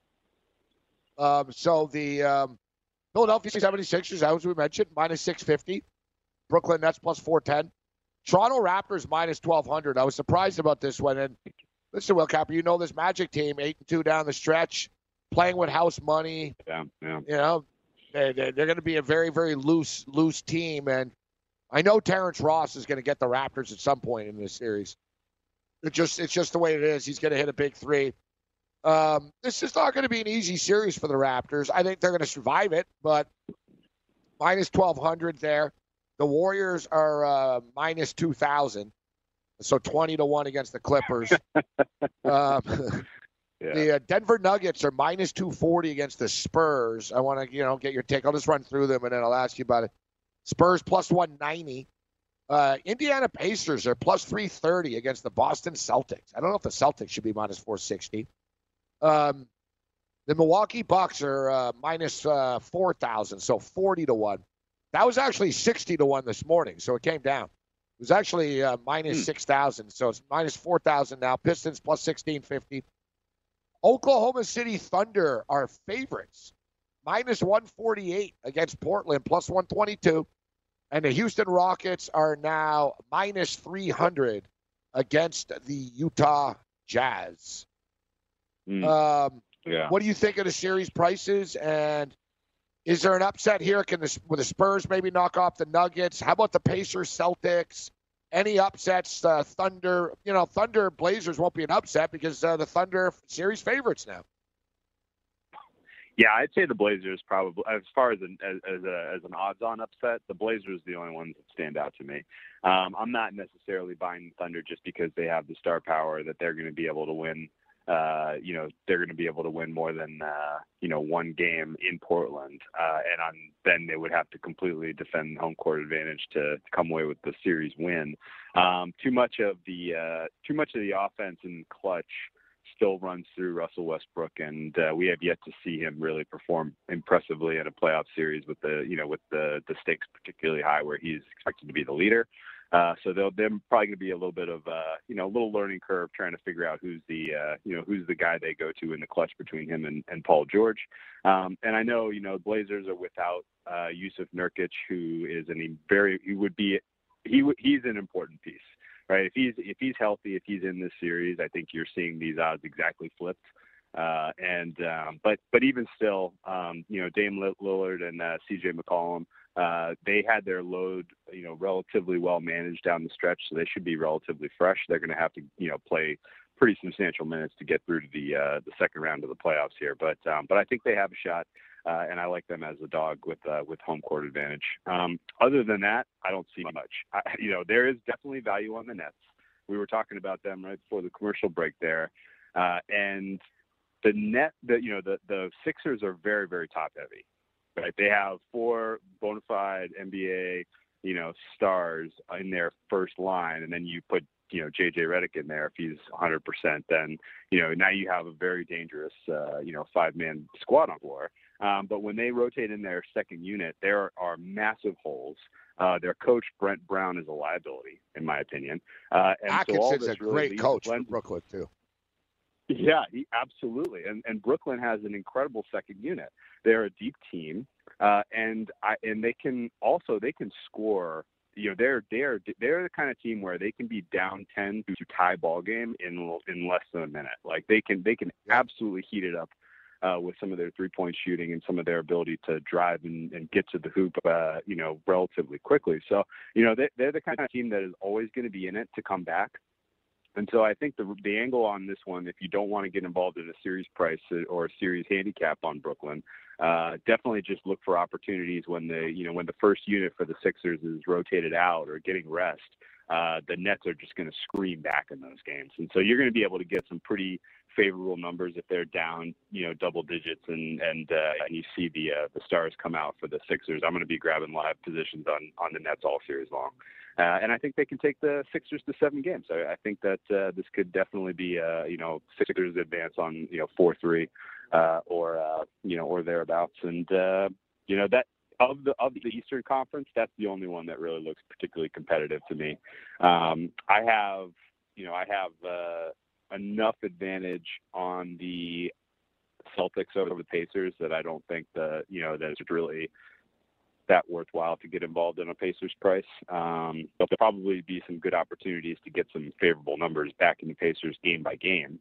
Um, so the um, Philadelphia seventy-sixers, as we mentioned, minus six fifty. Brooklyn Nets plus four ten. Toronto Raptors minus twelve hundred. I was surprised about this one. And listen, Will Capper, you know this Magic team, eight and two down the stretch, playing with house money. Yeah, yeah. You know, they, they're going to be a very, very loose, loose team. And I know Terrence Ross is going to get the Raptors at some point in this series. It just, it's just the way it is. He's going to hit a big three. Um, this is not going to be an easy series for the Raptors. I think they're going to survive it, but minus twelve hundred there. The Warriors are uh, minus two thousand, so twenty to one against the Clippers. um, yeah. The uh, Denver Nuggets are minus two forty against the Spurs. I want to, you know, get your take. I'll just run through them, and then I'll ask you about it. Spurs plus one ninety. Uh, Indiana Pacers are plus three thirty against the Boston Celtics. I don't know if the Celtics should be minus four sixty. Um, the Milwaukee Bucks are uh, minus uh, four thousand, so forty to one. That was actually sixty to one this morning, so it came down. It was actually uh, minus hmm. six thousand, so it's minus four thousand now. Pistons plus sixteen fifty. Oklahoma City Thunder are favorites, minus one forty-eight against Portland, plus one twenty-two. And the Houston Rockets are now minus three hundred against the Utah Jazz. Mm. Um, yeah. What do you think of the series prices? And is there an upset here? Can the, will the Spurs maybe knock off the Nuggets? How about the Pacers, Celtics? Any upsets? Uh, Thunder, you know, Thunder Blazers won't be an upset because uh, the Thunder series favorites now. Yeah, I'd say the Blazers probably, as far as an as, as, a, as an odds-on upset, the Blazers are the only ones that stand out to me. Um, I'm not necessarily buying Thunder just because they have the star power that they're going to be able to win. Uh, you know, they're going to be able to win more than, uh, you know, one game in Portland. Uh, and on, then they would have to completely defend home court advantage to, to come away with the series win. Um, too much of the, uh, too much of the offense and clutch still runs through Russell Westbrook. And, uh, we have yet to see him really perform impressively in a playoff series with the, you know, with the, the stakes particularly high where he's expected to be the leader. Uh, so they'll, they're probably going to be a little bit of, uh, you know, a little learning curve trying to figure out who's the, uh, you know, who's the guy they go to in the clutch between him and, and Paul George. Um, and I know, you know, Blazers are without uh, Yusuf Nurkic, who is a very, he would be, he he's an important piece, right? If he's if he's healthy, if he's in this series, I think you're seeing these odds exactly flipped. Uh, and um, but but even still, um, you know, Dame Lillard and uh, C J McCollum. Uh, they had their load, you know, relatively well managed down the stretch, so they should be relatively fresh. They're going to have to, you know, play pretty substantial minutes to get through to the uh, the second round of the playoffs here. But um, but I think they have a shot, uh, and I like them as a dog with uh, with home court advantage. Um, other than that, I don't see much. I, you know, there is definitely value on the Nets. We were talking about them right before the commercial break there, uh, and the net, the you know, the the Sixers are very very top heavy. Right, they have four bona fide N B A, you know, stars in their first line, and then you put, you know, J J Redick in there if he's one hundred percent. Then, you know, now you have a very dangerous, uh, you know, five-man squad on floor. Um, but when they rotate in their second unit, there are massive holes. Uh, their coach Brent Brown is a liability, in my opinion. Uh, and Atkinson's so a great really coach blends- for Brooklyn too. Yeah, he, absolutely. And and Brooklyn has an incredible second unit. They're a deep team, uh, and I and they can also they can score. You know, they're they're they're the kind of team where they can be down ten to tie ball game in in less than a minute. Like they can they can absolutely heat it up uh, with some of their three point shooting and some of their ability to drive and, and get to the hoop, uh, you know, relatively quickly. So you know they, they're the kind of team that is always going to be in it to come back. And so I think the the angle on this one, if you don't want to get involved in a series price or a series handicap on Brooklyn, uh, definitely just look for opportunities when the, you know, when the first unit for the Sixers is rotated out or getting rest. Uh, the Nets are just going to scream back in those games. And so you're going to be able to get some pretty favorable numbers if they're down, you know, double digits and, and, uh, and you see the, uh, the stars come out for the Sixers. I'm going to be grabbing live positions on, on the Nets all series long. Uh, and I think they can take the Sixers to seven games. I, I think that, uh, this could definitely be, uh, you know, Sixers advance on, you know, four, three, uh, or, uh, you know, or thereabouts. And, uh, you know, that, Of the of the Eastern Conference, that's the only one that really looks particularly competitive to me. Um, I have, you know, I have uh, enough advantage on the Celtics over the Pacers that I don't think the, you know, that it's really that worthwhile to get involved in a Pacers price. Um, but there'll probably be some good opportunities to get some favorable numbers back in the Pacers game by game.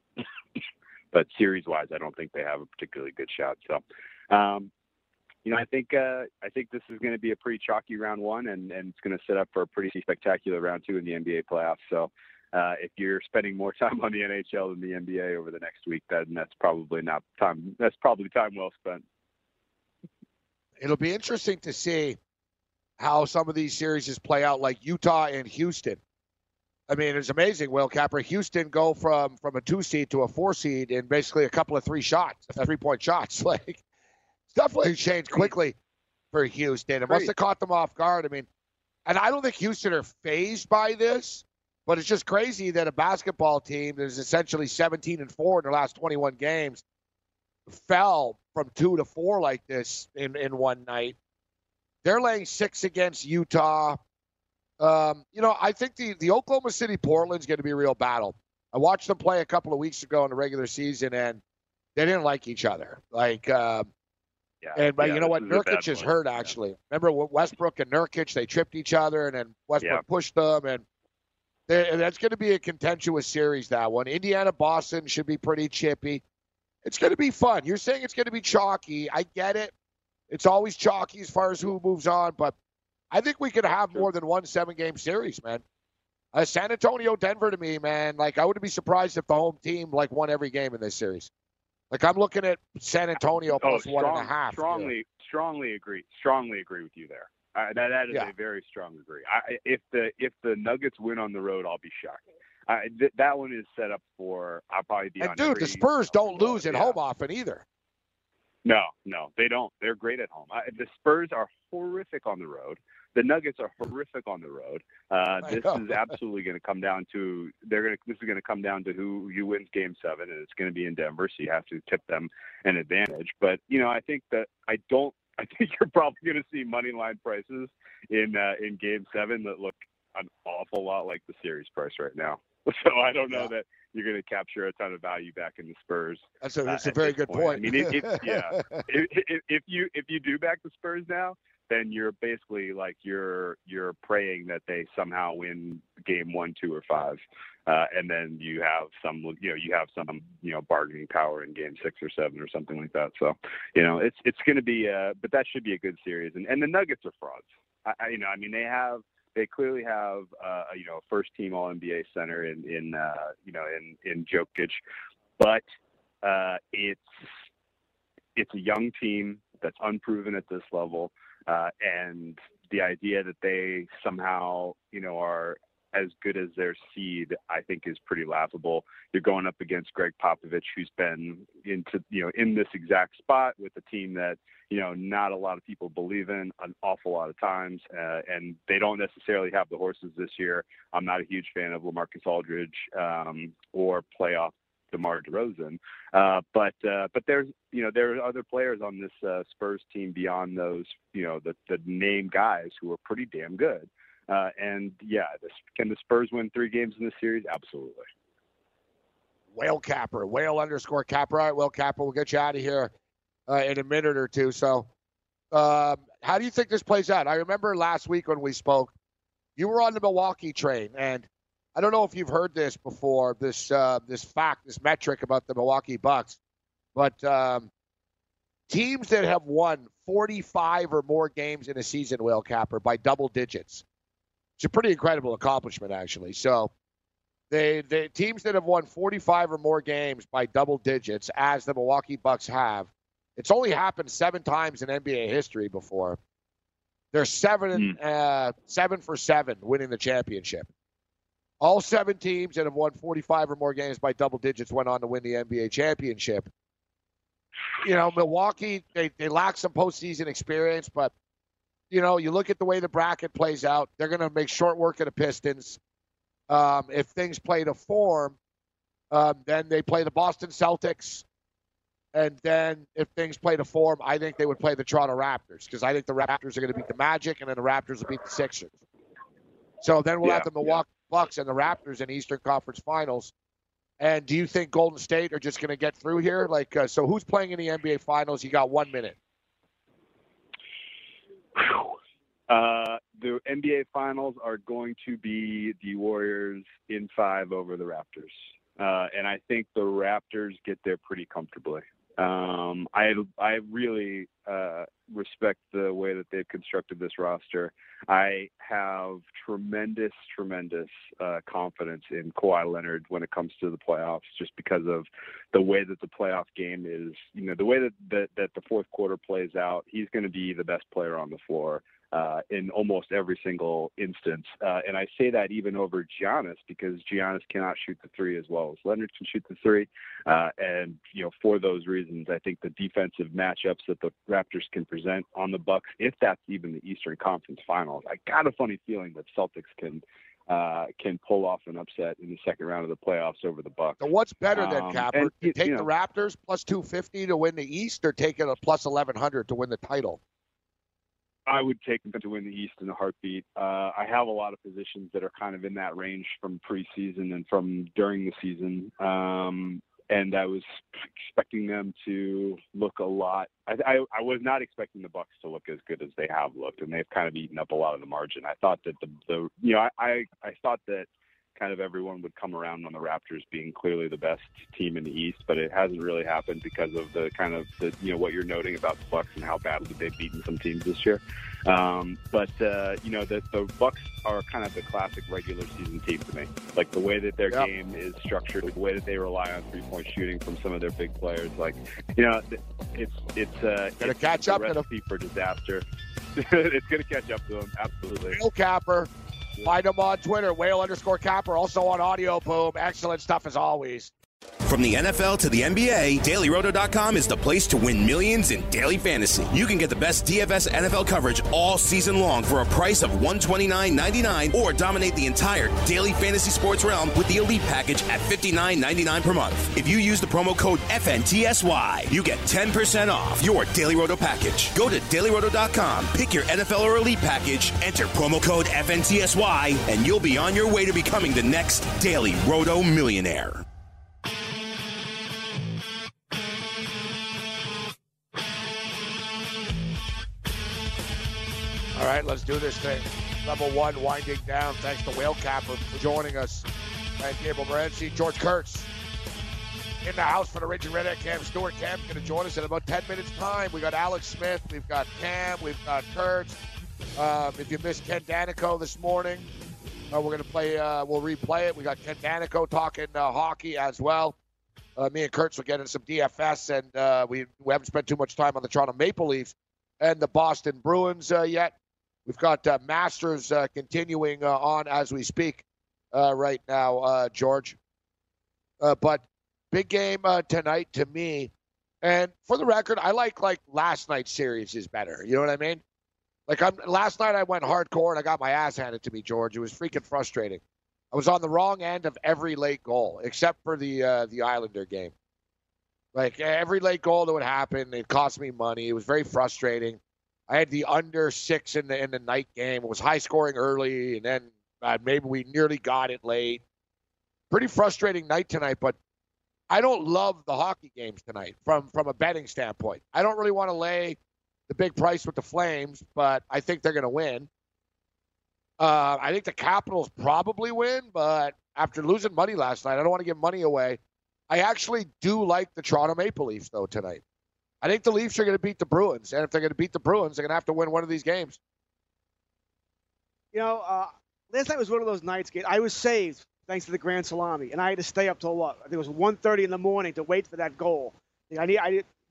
But series-wise, I don't think they have a particularly good shot. So. Um, You know, I think uh, I think this is going to be a pretty chalky round one, and, and it's going to set up for a pretty spectacular round two in the N B A playoffs. So, uh, if you're spending more time on the N H L than the N B A over the next week, then that's probably not time. That's probably time well spent. It'll be interesting to see how some of these series play out, like Utah and Houston. I mean, it's amazing, Will Capper. Houston go from from a two seed to a four seed in basically a couple of three shots, three point shots, like. Definitely changed quickly for Houston. It must have caught them off guard. I mean, and I don't think Houston are fazed by this, but it's just crazy that a basketball team that is essentially seventeen and four in their last twenty-one games fell from two to four like this in, in one night. They're laying six against Utah. Um, you know, I think the, the Oklahoma City Portland's going to be a real battle. I watched them play a couple of weeks ago in the regular season, and they didn't like each other. Like, uh, Yeah, and but yeah, you know what? is a bad Nurkic is point. hurt, actually. Yeah. Remember Westbrook and Nurkic, they tripped each other, and then Westbrook Yeah. pushed them. And, they, and that's going to be a contentious series, that one. Indiana-Boston should be pretty chippy. It's going to be fun. You're saying it's going to be chalky. I get it. It's always chalky as far as who moves on, but I think we could have more than one seven-game series, man. Uh, San Antonio, Denver to me, man, like I wouldn't be surprised if the home team like won every game in this series. Like, I'm looking at San Antonio plus oh, one strong, and a half. Strongly, here. strongly agree. Strongly agree with you there. Uh, that that is Yeah. a very strong agree. I, if the if the Nuggets win on the road, I'll be shocked. I, th- that one is set up for. I'll probably be. And on dude, every, the Spurs don't uh, lose at yeah. home often either. No, no, they don't. They're great at home. I, the Spurs are horrific on the road. The Nuggets are horrific on the road. Uh, this is absolutely going to come down to they're going to. This is going to come down to who you wins Game Seven, and it's going to be in Denver, so you have to tip them an advantage. But you know, I think that I don't. I think you're probably going to see money line prices in uh, in Game Seven that look an awful lot like the series price right now. So I don't know yeah. that you're going to capture a ton of value back in the Spurs. That's a, that's uh, a very good point. point. I mean, if, if, yeah, if, if, if you if you do back the Spurs now, then you're basically like you're you're praying that they somehow win game one, two, or five, uh, and then you have some you know you have some you know bargaining power in game six or seven or something like that. So you know it's it's going to be, uh, but that should be a good series. And and the Nuggets are frauds. I, I you know I mean they have. They clearly have, uh, you know, first-team All N B A center in, in uh, you know, in in Jokic, but uh, it's it's a young team that's unproven at this level, uh, and the idea that they somehow, you know, are as good as their seed, I think, is pretty laughable. You're going up against Greg Popovich, who's been into, you know, in this exact spot with a team that, you know, not a lot of people believe in an awful lot of times, uh, and they don't necessarily have the horses this year. I'm not a huge fan of LaMarcus Aldridge um, or playoff DeMar DeRozan, uh, but uh, but there's you know there are other players on this uh, Spurs team beyond those you know the the name guys who are pretty damn good. Uh, and yeah, this, can the Spurs win three games in this series? Absolutely. Whale Capper, whale underscore Capper. All right, Whale Capper, we'll get you out of here uh, in a minute or two. So, um, how do you think this plays out? I remember last week when we spoke, you were on the Milwaukee train, and I don't know if you've heard this before, this uh, this fact, this metric about the Milwaukee Bucks, but um, teams that have won forty-five or more games in a season, Whale Capper, by double digits. It's a pretty incredible accomplishment, actually. So they, the teams that have won forty-five or more games by double digits, as the Milwaukee Bucks have, It's only happened seven times in N B A history before. They're seven, mm. uh, seven for seven winning the championship. All seven teams that have won forty-five or more games by double digits went on to win the N B A championship. You know, Milwaukee, they, they lack some postseason experience, but, you know, you look at the way the bracket plays out, they're going to make short work of the Pistons. Um, if things play to form, um, then they play the Boston Celtics. And then if things play to form, I think they would play the Toronto Raptors because I think the Raptors are going to beat the Magic, and then the Raptors will beat the Sixers. So then we'll yeah, have the Milwaukee yeah. Bucks and the Raptors in Eastern Conference Finals. And do you think Golden State are just going to get through here? Like, uh, so who's playing in the N B A Finals? You got one minute. Uh, the N B A Finals are going to be the Warriors in five over the Raptors. Uh, and I think the Raptors get there pretty comfortably. Um, I I really uh, respect the way that they've constructed this roster. I have tremendous, tremendous uh, confidence in Kawhi Leonard when it comes to the playoffs, just because of the way that the playoff game is. You know, the way that that, that the fourth quarter plays out. He's going to be the best player on the floor uh, in almost every single instance. Uh, and I say that even over Giannis, because Giannis cannot shoot the three as well as Leonard can shoot the three. Uh, and, you know, for those reasons, I think the defensive matchups that the Raptors can present on the Bucks, if that's even the Eastern Conference Finals, I got a funny feeling that Celtics can uh, can pull off an upset in the second round of the playoffs over the Bucks. So what's better than um, Capper? and, to take you know, the Raptors plus two fifty to win the East, or take it a plus eleven hundred to win the title? I would take them to win the East in a heartbeat. Uh, I have a lot of positions that are kind of in that range from preseason and from during the season. Um, and I was expecting them to look a lot. I, I, I was not expecting the Bucks to look as good as they have looked, and they've kind of eaten up a lot of the margin. I thought that the, the you know, I, I, I thought that kind of everyone would come around on the Raptors being clearly the best team in the East, but it hasn't really happened because of the kind of the, you know, what you're noting about the Bucks and how badly they've beaten some teams this year. Um, but, uh, you know, the, the Bucks are kind of the classic regular season team to me. Like the way that their yep. game is structured, the way that they rely on three-point shooting from some of their big players. Like, you know, it's, it's, uh, gonna it's catch a up recipe for disaster. It's going to catch up to them. Absolutely. Whale Capper. Find him on Twitter, whale underscore Capper. Also on Audio Boom. Excellent stuff as always. From the N F L to the N B A, Daily Roto dot com is the place to win millions in daily fantasy. You can get the best D F S N F L coverage all season long for a price of one hundred twenty-nine ninety-nine, or dominate the entire daily fantasy sports realm with the Elite package at fifty-nine ninety-nine per month. If you use the promo code F N T S Y, you get ten percent off your Daily Roto package. Go to Daily Roto dot com, pick your N F L or Elite package, enter promo code F N T S Y, and you'll be on your way to becoming the next Daily Roto millionaire. All right, let's do this thing. Level one winding down. Thanks to Whale Capper for joining us. And Gabriel Morency, George Kurtz in the house for the Raging Redhead. Cam Stewart. Cam's going to join us in about ten minutes' time. We got Alex Smith. We've got Cam. We've got Kurtz. Um, if you missed Ken Danico this morning, uh, we're going to play. Uh, we'll replay it. We got Ken Danico talking uh, hockey as well. Uh, me and Kurtz will get into some D F S, and uh, we we haven't spent too much time on the Toronto Maple Leafs and the Boston Bruins uh, yet. We've got uh, Masters uh, continuing uh, on as we speak uh, right now, uh, George. Uh, but big game uh, tonight to me. And for the record, I like like last night's series is better. You know what I mean? Like I'm, last night I went hardcore and I got my ass handed to me, George. It was freaking frustrating. I was on the wrong end of every late goal except for the uh, the Islander game. Like every late goal that would happen, it cost me money. It was very frustrating. I had the under six in the in the night game. It was high scoring early, and then uh, maybe we nearly got it late. Pretty frustrating night tonight, but I don't love the hockey games tonight from, from a betting standpoint. I don't really want to lay the big price with the Flames, but I think they're going to win. Uh, I think the Capitals probably win, but after losing money last night, I don't want to give money away. I actually do like the Toronto Maple Leafs, though, tonight. I think the Leafs are going to beat the Bruins, and if they're going to beat the Bruins, they're going to have to win one of these games. You know, uh, last night was one of those nights. I was saved thanks to the Grand Salami, and I had to stay up till what? I think it was one thirty in the morning to wait for that goal. I need, I,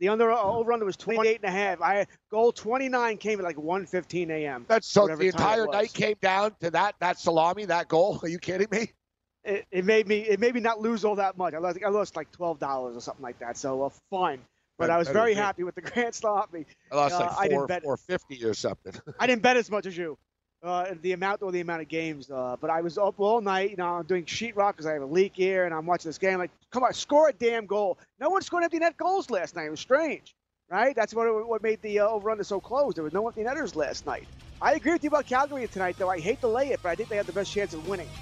The under over under was twenty-eight and a half. I goal twenty-nine came at like one fifteen a.m. That's so the entire night came down to that that salami, that goal. Are you kidding me? It, it made me it made me not lose all that much. I lost, I lost like twelve dollars or something like that. So uh, fine. But I was very happy with the grand salami. I lost uh, like four, four fifty or something. I didn't bet as much as you. Uh, the amount or the amount of games, uh, but I was up all night. You know, I'm doing sheetrock because I have a leak here, and I'm watching this game. Like, come on, score a damn goal! No one scored empty net goals last night. It was strange, right? That's what what made the uh, over/under so close. There was no empty netters last night. I agree with you about Calgary tonight, though. I hate to lay it, but I think they have the best chance of winning.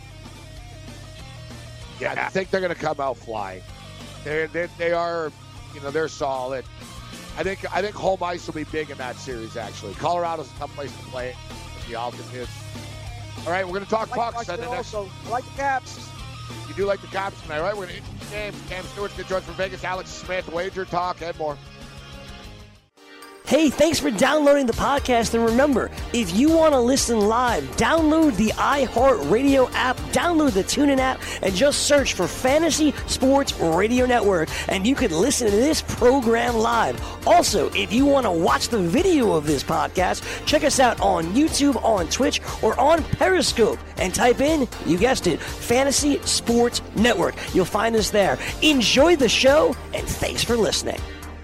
Yeah, I think they're going to come out flying. They they they are, you know, they're solid. I think I think home ice will be big in that series. Actually, Colorado's a tough place to play. The altitude. All right, we're going to talk like, pucks. Like and the next... also, I like the Caps. You do like the Caps tonight, right? We're going to introduce games. Cam Stewart's going to join from Vegas. Alex Smith, wager talk, and more. Hey, thanks for downloading the podcast. And remember, if you want to listen live, download the iHeartRadio app, download the TuneIn app, and just search for Fantasy Sports Radio Network, and you can listen to this program live. Also, if you want to watch the video of this podcast, check us out on YouTube, on Twitch, or on Periscope, and type in, you guessed it, Fantasy Sports Network. You'll find us there. Enjoy the show, and thanks for listening.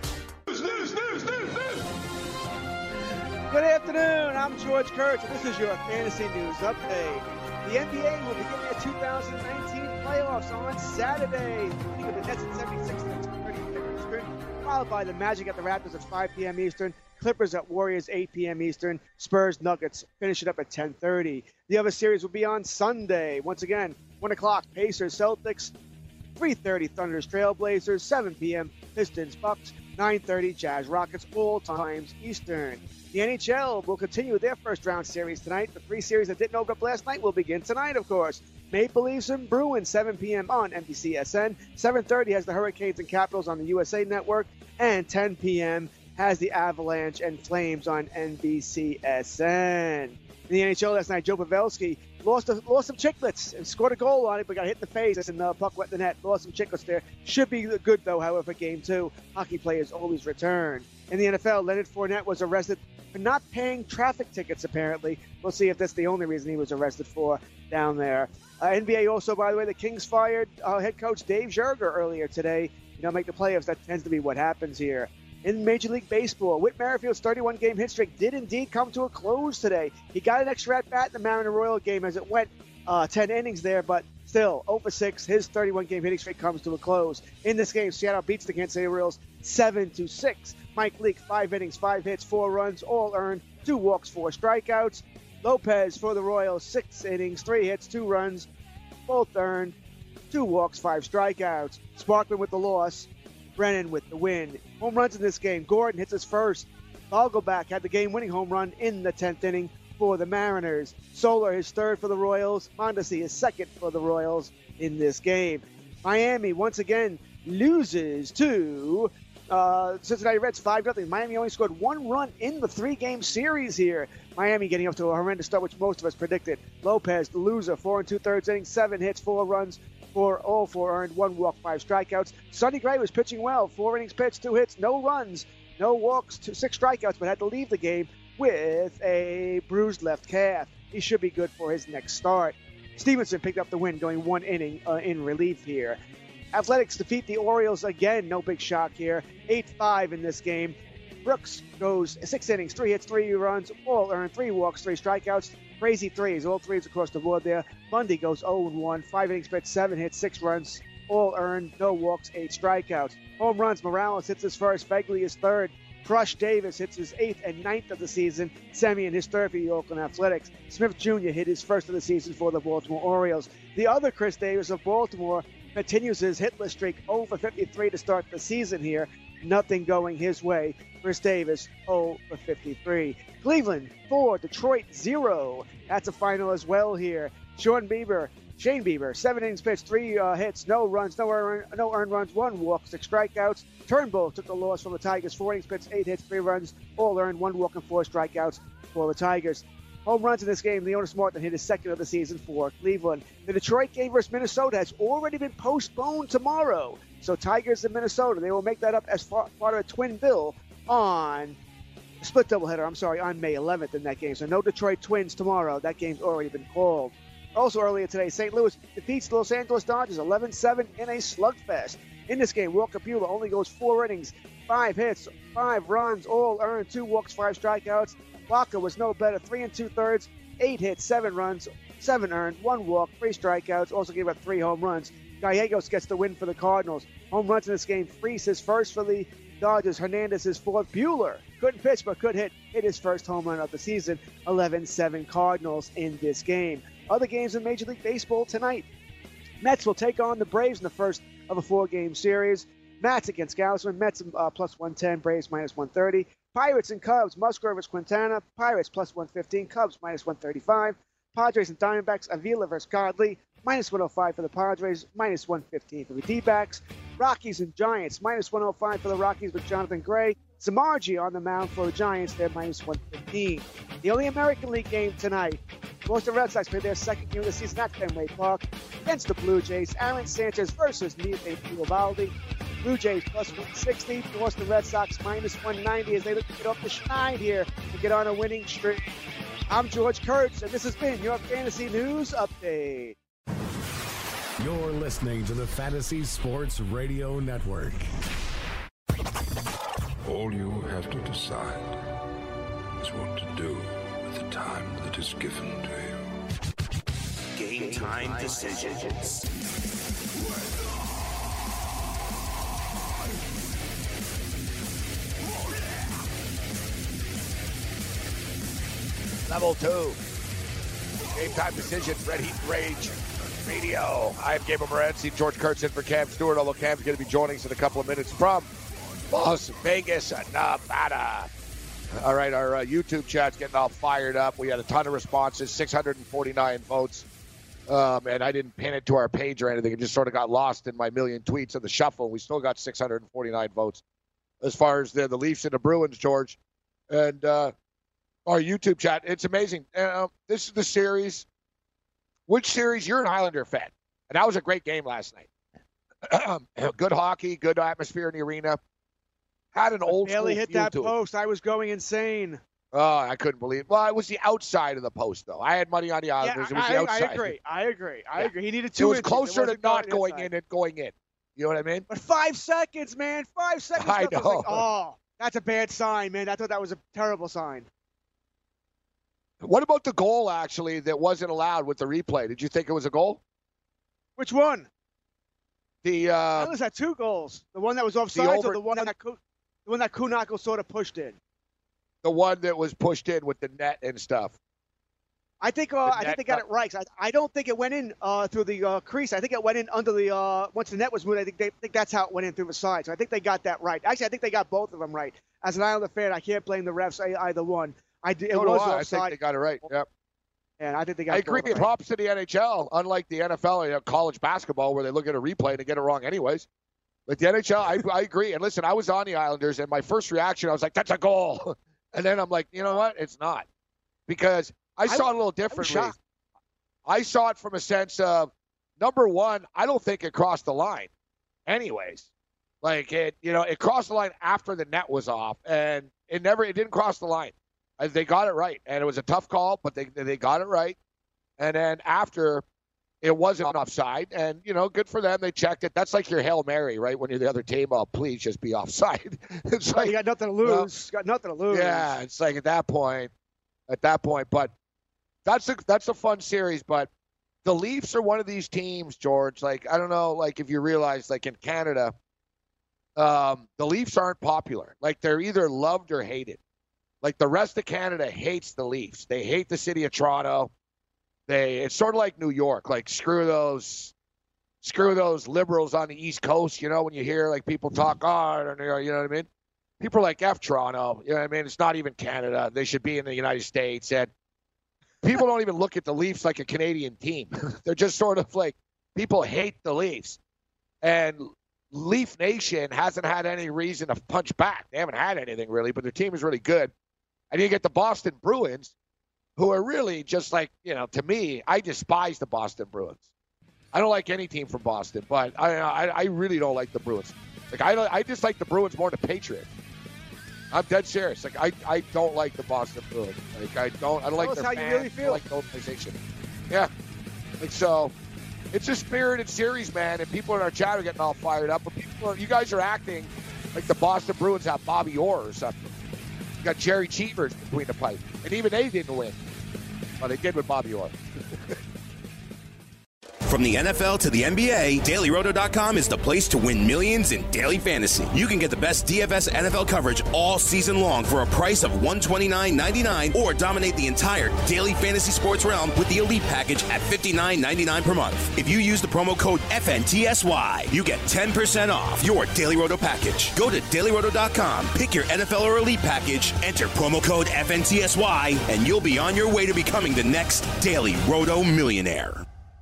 Good afternoon, I'm George Kurtz, and this is your Fantasy News Update. The N B A will begin their two thousand nineteen playoffs on Saturday. With the Nets at seventy-six and two thirty p.m. Eastern, followed by the Magic at the Raptors at five p.m. Eastern, Clippers at Warriors eight p.m. Eastern, Spurs Nuggets finish it up at ten thirty. The other series will be on Sunday. Once again, one o'clock, Pacers Celtics, three thirty Thunders Trailblazers, seven p.m. Pistons Bucks, nine thirty Jazz Rockets, all times Eastern. The N H L will continue their first-round series tonight. The three series that didn't open up last night will begin tonight, of course. Maple Leafs and Bruins, seven p.m. on N B C S N. seven thirty has the Hurricanes and Capitals on the U S A Network. And ten p.m. has the Avalanche and Flames on N B C S N. In the N H L last night, Joe Pavelski lost, a, lost some chiclets and scored a goal on it, but got hit in the face and the puck went in the net. Lost some chiclets there. Should be good, though, however, for game two. Hockey players always return. In the N F L, Leonard Fournette was arrested for not paying traffic tickets, apparently. We'll see if that's the only reason he was arrested for down there. Uh, N B A also, by the way, the Kings fired uh, head coach Dave Zerger earlier today. You know, make the playoffs. That tends to be what happens here. In Major League Baseball, Whit Merrifield's thirty-one game hit streak did indeed come to a close today. He got an extra at-bat in the Mariner Royal game as it went uh, ten innings there, but still, oh for six, his thirty-one game hitting streak comes to a close. In this game, Seattle beats the Kansas City Royals seven to six. Mike Leake, five innings, five hits, four runs, all earned, two walks, four strikeouts. Lopez for the Royals, six innings, three hits, two runs, both earned, two walks, five strikeouts. Sparkman with the loss, Brennan with the win. Home runs in this game. Gordon hits his first. Vogelbach had the game-winning home run in the tenth inning for the Mariners. Soler his third for the Royals. Mondesi his second for the Royals in this game. Miami once again loses to uh, Cincinnati Reds five nothing. Miami only scored one run in the three-game series here. Miami getting off to a horrendous start, which most of us predicted. Lopez, the loser, four and two-thirds innings, seven hits, four runs, four all four earned, one walk, five strikeouts. Sonny Gray was pitching well, four innings pitched, two hits, no runs, no walks, two, six strikeouts, but had to leave the game with a bruised left calf. He should be good for his next start. Stevenson picked up the win, going one inning uh, in relief here. Athletics defeat the Orioles again, no big shock here, eight five in this game. Brooks goes six innings, three hits, three runs, all earned, three walks, three strikeouts. Crazy threes, all threes across the board there. Bundy goes oh and one, five innings pitched, seven hits, six runs, all earned, no walks, eight strikeouts. Home runs, Morales hits his first, Begley his third. Crush Davis hits his eighth and ninth of the season. Semien his third for the Oakland Athletics. Smith Junior hit his first of the season for the Baltimore Orioles. The other Chris Davis of Baltimore continues his hitless streak, oh for fifty-three to start the season here. Nothing going his way. Chris Davis, oh for fifty-three. Cleveland, four. Detroit, zero. That's a final as well here. Sean Bieber, Shane Bieber, seven innings pitched, three uh, hits, no runs, no, earn, no earned runs, one walk, six strikeouts. Turnbull took the loss from the Tigers, four innings pitched, eight hits, three runs, all earned, one walk and four strikeouts for the Tigers. home runs in this game. Leonard Martin hit his second of the season for Cleveland. The Detroit game versus Minnesota has already been postponed tomorrow. So Tigers and Minnesota, they will make that up as part of a twin bill on split doubleheader, I'm sorry, on May eleventh in that game. So no Detroit Twins tomorrow. That game's already been called. Also earlier today, Saint Louis defeats the Los Angeles Dodgers eleven seven in a slugfest. In this game, Walker Buehler only goes four innings, five hits, five runs, all earned, two walks, five strikeouts. Walker was no better, three and two-thirds, eight hits, seven runs, seven earned, one walk, three strikeouts, also gave up three home runs. Gallegos gets the win for the Cardinals. Home runs in this game, Freese his first for the Dodgers, Hernandez his fourth. Buehler couldn't pitch but could hit, hit his first home run of the season, eleven seven Cardinals in this game. Other games in Major League Baseball tonight. Mets will take on the Braves in the first of a four-game series. Mets against Gausman. Mets uh, plus one ten, Braves minus one thirty. Pirates and Cubs, Musgrove versus Quintana. Pirates plus one fifteen, Cubs minus one thirty-five. Padres and Diamondbacks, Avila versus Godley. Minus one oh five for the Padres, minus one fifteen for the D-backs. Rockies and Giants, minus one oh five for the Rockies with Jonathan Gray. Samardzija on the mound for the Giants, they're minus one fifteen. The only American League game tonight, Boston Red Sox play their second game of the season at Fenway Park against the Blue Jays. Aaron Sanchez versus Nate Eovaldi. Blue Jays plus one sixty, Boston Red Sox minus one ninety as they look to get off the schneid here to get on a winning streak. I'm George Kurtz, and this has been your Fantasy News Update. You're listening to the Fantasy Sports Radio Network. All you have to decide is what to do with the time that is given to you. Game time decisions. Level two. Game time decisions. Red Heat Rage Radio. I'm Gabriel Morency. George Kurtz in for Cam Stewart, although Cam's going to be joining us in a couple of minutes from Las Vegas, Nevada. All right, our uh, YouTube chat's getting all fired up. We had a ton of responses, six hundred forty-nine votes. Um, and I didn't pin it to our page or anything. It just sort of got lost in my million tweets of the shuffle. We still got six hundred forty-nine votes as far as the, the Leafs and the Bruins, George. And uh, our YouTube chat, it's amazing. Uh, this is the series. Which series? You're an Islander fan. And that was a great game last night. Good hockey, good atmosphere in the arena. Had an old barely school hit feel that to post. it. I was going insane. Oh, I couldn't believe it. Well, it was the outside of the post, though. I had money on the Islanders. Yeah, it was I, the outside. I agree. I agree. I Yeah. agree. He needed two It was inches. closer It to wasn't not going going inside. in and going in. You know what I mean? But five seconds, man. Five seconds. I left. was know. like, oh, that's a bad sign, man. I thought that was a terrible sign. What about the goal, actually, that wasn't allowed with the replay? Did you think it was a goal? Which one? The uh, Islanders had two goals. The one that was offside, over- or the one that Ku- the one that Kunako sort of pushed in. the one that was pushed in with the net and stuff. I think uh, I think they got it right. I, I don't think it went in uh, through the uh, crease. I think it went in under the uh, once the net was moved. I think they think that's how it went in through the side. So I think they got that right. Actually, I think they got both of them right. As an Islander fan, I can't blame the refs either one. I did, it So do was I. I offside. think they got it right. Yep. And I think they got. I agree. both right. Props to the N H L. Unlike the N F L, you know, college basketball, where they look at a replay and they get it wrong anyways. But the N H L, I, I agree. And listen, I was on the Islanders, and my first reaction, I was like, "That's a goal," and then I'm like, "You know what? It's not," because I saw I, it a little I was differently. shocked. I saw it from a sense of, number one, I don't think it crossed the line. Anyways, like it, you know, it crossed the line after the net was off, and it never, it didn't cross the line. Uh, They got it right, and it was a tough call, but they they got it right. And then after, it wasn't offside, and you know, good for them. They checked it. That's like your Hail Mary, right? When you're the other team, oh, please just be offside. It's Well, like you got nothing to you know, lose. got nothing to lose. yeah, it's like at that point, at that point. But that's a that's a fun series. But the Leafs are one of these teams, George. Like I don't know, like if you realize, like in Canada, um, the Leafs aren't popular. Like they're either loved or hated. Like the rest of Canada hates the Leafs. They hate the city of Toronto. They it's sort of like New York. Like screw those, screw those liberals on the East Coast. You know when you hear like people talk, oh, I don't know, you know what I mean? People are like F Toronto. You know what I mean? It's not even Canada. They should be in the United States. And people don't even look at the Leafs like a Canadian team. They're just sort of like people hate the Leafs. And Leaf Nation hasn't had any reason to punch back. They haven't had anything really, but their team is really good. And you get the Boston Bruins, who are really just like, you know, to me, I despise the Boston Bruins. I don't like any team from Boston, but I I, I really don't like the Bruins. Like I don't, I dislike the Bruins more than the Patriots. I'm dead serious. Like I, I don't like the Boston Bruins. Like I don't I don't like Tell their us how fans. you really feel. I don't like the organization. Yeah. Like so it's a spirited series, man, and people in our chat are getting all fired up, but people are, you guys are acting like the Boston Bruins have Bobby Orr or something. You got Jerry Cheevers between the pipe. And even they didn't win. Well, they did with Bobby Orr. From the N F L to the N B A, Daily Roto dot com is the place to win millions in daily fantasy. You can get the best D F S N F L coverage all season long for a price of one hundred twenty-nine ninety-nine, or dominate the entire daily fantasy sports realm with the Elite package at fifty-nine ninety-nine per month. If you use the promo code F N T S Y, you get ten percent off your Daily Roto package. Go to Daily Roto dot com, pick your N F L or Elite package, enter promo code F N T S Y, and you'll be on your way to becoming the next Daily Roto millionaire.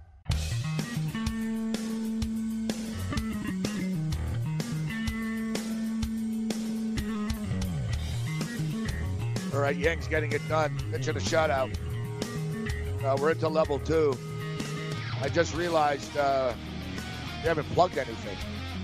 All right, Yang's getting it done. Pitching a shutout. Uh, we're into level two. I just realized uh, we haven't plugged anything.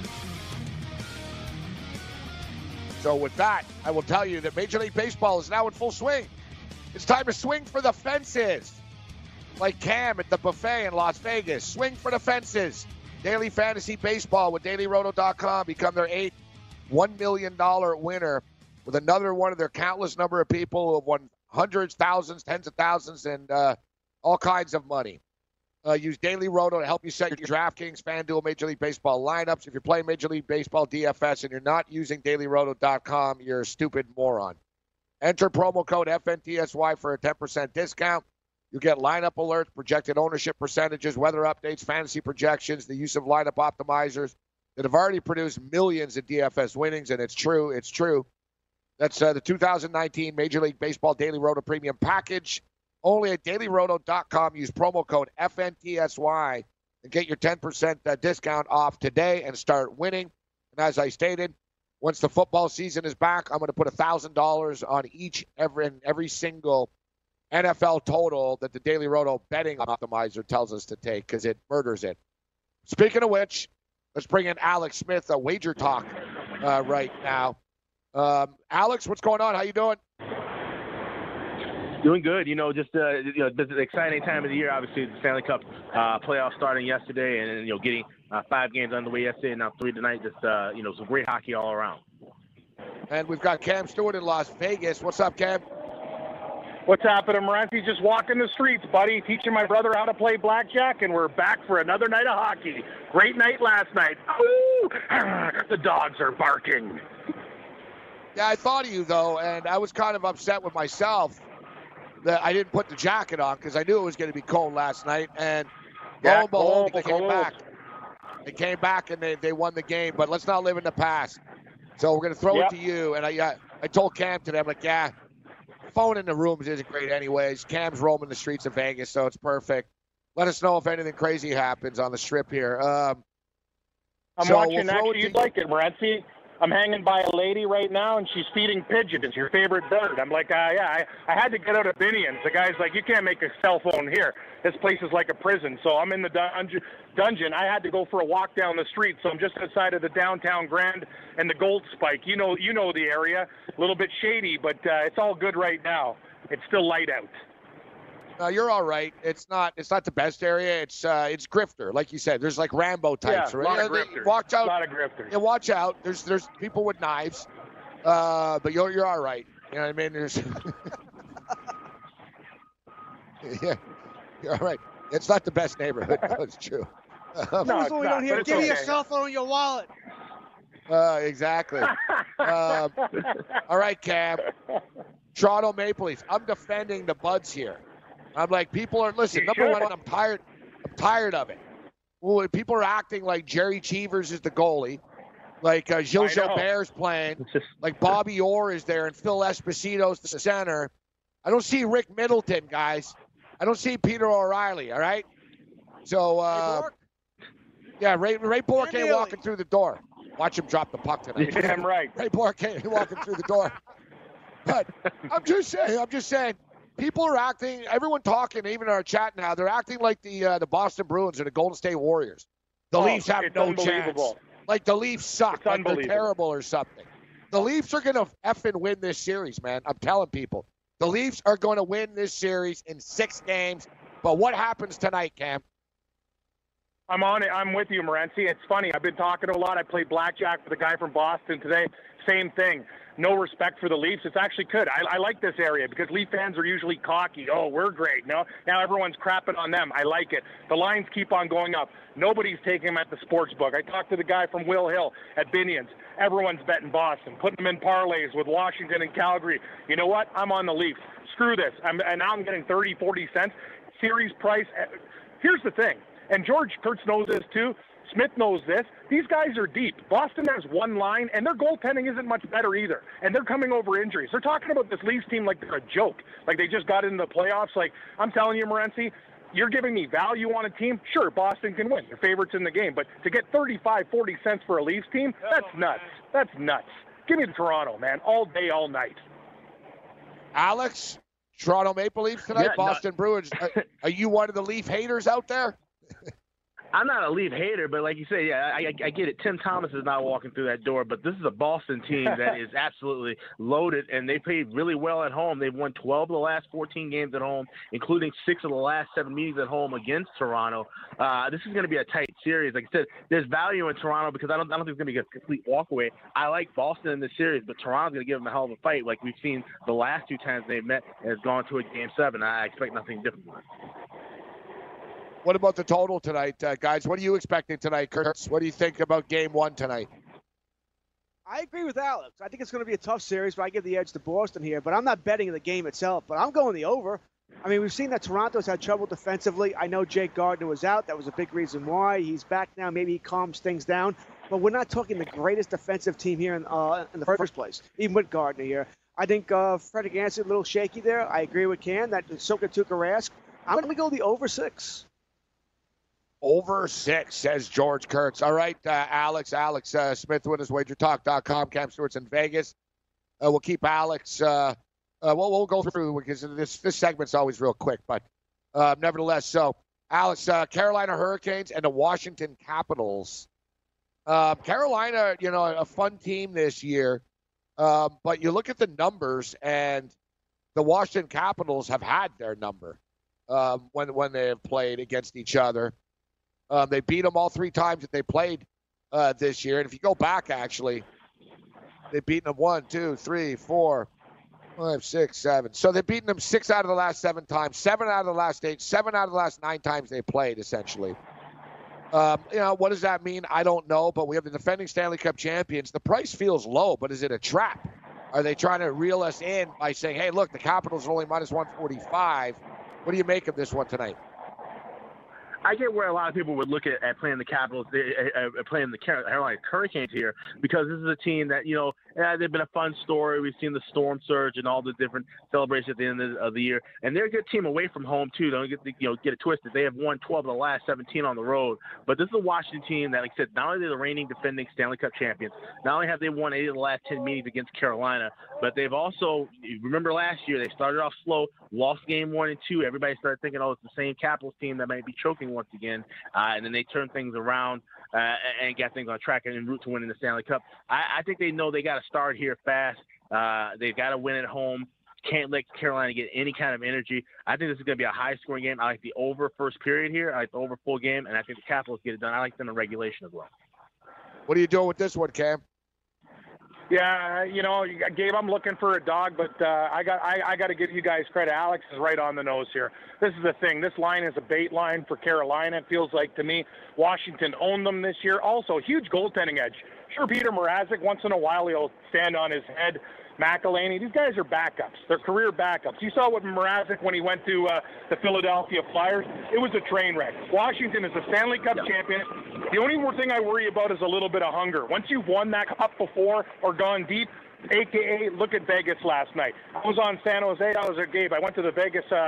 So with that, I will tell you that Major League Baseball is now in full swing. It's time to swing for the fences. Like Cam at the buffet in Las Vegas. Swing for the fences. Daily Fantasy Baseball with Daily Roto dot com. Become their eighth one million dollars winner, with another one of their countless number of people who have won hundreds, thousands, tens of thousands, and uh, all kinds of money. Uh, use Daily Roto to help you set your DraftKings, FanDuel, Major League Baseball lineups. If you're playing Major League Baseball D F S and you're not using Daily Roto dot com, you're a stupid moron. Enter promo code F N T S Y for a ten percent discount. You get lineup alerts, projected ownership percentages, weather updates, fantasy projections, the use of lineup optimizers that have already produced millions in D F S winnings, and it's true, it's true. That's uh, the two thousand nineteen Major League Baseball Daily Roto Premium Package. Only at Daily Roto dot com. Use promo code F N T S Y and get your ten percent uh, discount off today and start winning. And as I stated, once the football season is back, I'm going to put one thousand dollars on each, every, and every single N F L total that the Daily Roto betting optimizer tells us to take, because it murders it. Speaking of which, let's bring in Alex Smith, a Wager Talk uh, right now. Um, Alex, what's going on? How you doing? Doing good. You know, just uh, you know, this is an exciting time of the year. Obviously, the Stanley Cup uh, playoffs starting yesterday, and you know, getting uh, five games underway yesterday, and now three tonight. Just uh, you know, some great hockey all around. And we've got Cam Stewart in Las Vegas. What's up, Cam? What's happening, Morency? Just walking the streets, buddy, teaching my brother how to play blackjack, and we're back for another night of hockey. Great night last night. Ooh, the dogs are barking. Yeah, I thought of you, though, and I was kind of upset with myself that I didn't put the jacket on, because I knew it was going to be cold last night. And lo Yeah, and behold, cold, they came cold. back. They came back, and they, they won the game. But let's not live in the past. So we're going to throw Yep. it to you. And I uh, I told Cam today, I'm like, yeah, phone in the rooms isn't great anyways. Cam's roaming the streets of Vegas, so it's perfect. Let us know if anything crazy happens on the strip here. Um, I'm so watching, we'll throw actually, it to you'd you. like it, Morency. I'm hanging by a lady right now, and she's feeding pigeons, your favorite bird. I'm like, uh, yeah, I, I had to get out of Binions. The guy's like, you can't make a cell phone here. This place is like a prison. So I'm in the dungeon. dungeon. I had to go for a walk down the street, so I'm just outside of the downtown Grand and the Gold Spike. You know, you know the area. A little bit shady, but uh, it's all good right now. It's still light out. No, you're all right. It's not. It's not the best area. It's uh, it's grifter, like you said. There's like Rambo types, Yeah, right? lot of Yeah, they- grifters. Watch out. Lot of grifters. Yeah, watch out. There's there's people with knives, uh, but you're you're all right. You know what I mean? There's. yeah, you're all right. It's not the best neighborhood. No, it's true. Um, No, we don't hear. Give me your cell phone and your wallet. Uh, exactly. um, all right, Cam. Toronto Maple Leafs. I'm defending the Buds here. I'm like, people are, listen, You number should. one, I'm tired. I'm tired of it. Well, people are acting like Jerry Cheevers is the goalie, like uh, Gilles I know. Gilbert's playing, like Bobby Orr is there and Phil Esposito's the center. I don't see Rick Middleton, guys. I don't see Peter O'Reilly, all right? So, uh, yeah, Ray, Ray Bork ain't walking through the door. Watch him drop the puck tonight. Damn right. Ray Bork ain't walking through the door. But I'm just saying, I'm just saying, people are acting, everyone talking, even in our chat now, they're acting like the uh, the Boston Bruins or the Golden State Warriors. The oh, Leafs have no chance. Like the Leafs suck. Like they're terrible or something. The Leafs are going to effing win this series, man. I'm telling people. The Leafs are going to win this series in six games. But what happens tonight, Cam? I'm on it. I'm with you, Morency. It's funny. I've been talking a lot. I played blackjack with a guy from Boston today. Same thing. No respect for the Leafs. It's actually good. I, I like this area because Leaf fans are usually cocky. Oh, we're great. No, now everyone's crapping on them. I like it. The lines keep on going up. Nobody's taking them at the sports book. I talked to the guy from Will Hill at Binions. Everyone's betting Boston, putting them in parlays with Washington and Calgary. You know what? I'm on the Leafs. Screw this. I'm, and now I'm getting thirty, forty cents. Series price. Here's the thing, and George Kurtz knows this too. Smith knows this. These guys are deep. Boston has one line, and their goaltending isn't much better either. And they're coming over injuries. They're talking about this Leafs team like they're a joke, like they just got into the playoffs. Like, I'm telling you, Morency, you're giving me value on a team. Sure, Boston can win. They're favorites in the game. But to get thirty-five, forty cents for a Leafs team, that's nuts. That's nuts. Give me Toronto, man, all day, all night. Alex, Toronto Maple Leafs tonight, Yeah, Boston no. Bruins. Are, are you one of the Leaf haters out there? I'm not a Leaf hater, but like you say, yeah, I, I, I get it. Tim Thomas is not walking through that door, but this is a Boston team that is absolutely loaded, and they played really well at home. They've won twelve of the last fourteen games at home, including six of the last seven meetings at home against Toronto. Uh, this is going to be a tight series. Like I said, there's value in Toronto because I don't, I don't think it's going to be a complete walkaway. I like Boston in this series, but Toronto's going to give them a hell of a fight, like we've seen the last two times they've met and has gone to a game seven. I expect nothing different. What about the total tonight, uh, guys? What are you expecting tonight, Kurtz? What do you think about game one tonight? I agree with Alex. I think it's going to be a tough series, but I give the edge to Boston here. But I'm not betting the game itself, but I'm going the over. I mean, we've seen that Toronto's had trouble defensively. I know Jake Gardiner was out. That was a big reason why. He's back now. Maybe he calms things down. But we're not talking the greatest defensive team here in, uh, in the first place, even with Gardiner here. I think uh, Frederick Anderson a little shaky there. I agree with Cam that Soka Tuukka-Rask. I'm going to go the over six. Over six, says George Kurtz. All right, uh, Alex, Alex uh, Smith, winners wager talk dot com. Cam Stewart's in Vegas. Uh, we'll keep Alex. Uh, uh, we'll, we'll go through because this this segment's always real quick, but uh, nevertheless. So, Alex, uh, Carolina Hurricanes and the Washington Capitals. Uh, Carolina, you know, a fun team this year, uh, but you look at the numbers, and the Washington Capitals have had their number um, when when they have played against each other. Um, they beat them all three times that they played uh, this year. And if you go back, actually, they've beaten them one, two, three, four, five, six, seven. So they've beaten them six out of the last seven times, seven out of the last eight, seven out of the last nine times they played, essentially. Um, you know, what does that mean? I don't know, but we have the defending Stanley Cup champions. The price feels low, but is it a trap? Are they trying to reel us in by saying, hey, look, the Capitals are only minus one forty-five. What do you make of this one tonight? I get where a lot of people would look at, at playing the Capitals, uh, uh, playing the Carolina Hurricanes here, because this is a team that, you know, uh, they've been a fun story. We've seen the storm surge and all the different celebrations at the end of the, of the year, and they're a good team away from home too. Don't get the, you know get it twisted. They have won twelve of the last seventeen on the road, but this is a Washington team that, like I said, not only are they the reigning defending Stanley Cup champions, not only have they won eight of the last ten meetings against Carolina, but they've also, remember last year they started off slow, lost game one and two. Everybody started thinking, oh, it's the same Capitals team that might be choking once again, uh, and then they turned things around uh, and got things on track and en route to winning the Stanley Cup. I, I think they know they got to start here fast. Uh, they've got to win at home. Can't let Carolina get any kind of energy. I think this is going to be a high-scoring game. I like the over first period here. I like the over full game, and I think the Capitals get it done. I like them in regulation as well. What are you doing with this one, Cam? Yeah, you know, Gabe, I'm looking for a dog, but uh, I got I, I got to give you guys credit. Alex is right on the nose here. This is the thing. This line is a bait line for Carolina, it feels like to me. Washington owned them this year. Also, huge goaltending edge. Sure, Peter Mrazek, once in a while, he'll stand on his head. McElhaney, these guys are backups. They're career backups. You saw what Mrazek when he went to uh, the Philadelphia Flyers. It was a train wreck. Washington is a Stanley Cup yeah. champion. The only thing I worry about is a little bit of hunger. Once you've won that cup before or gone deep, a k a look at Vegas last night. I was on San Jose. I was at Gabe. I went to the Vegas uh,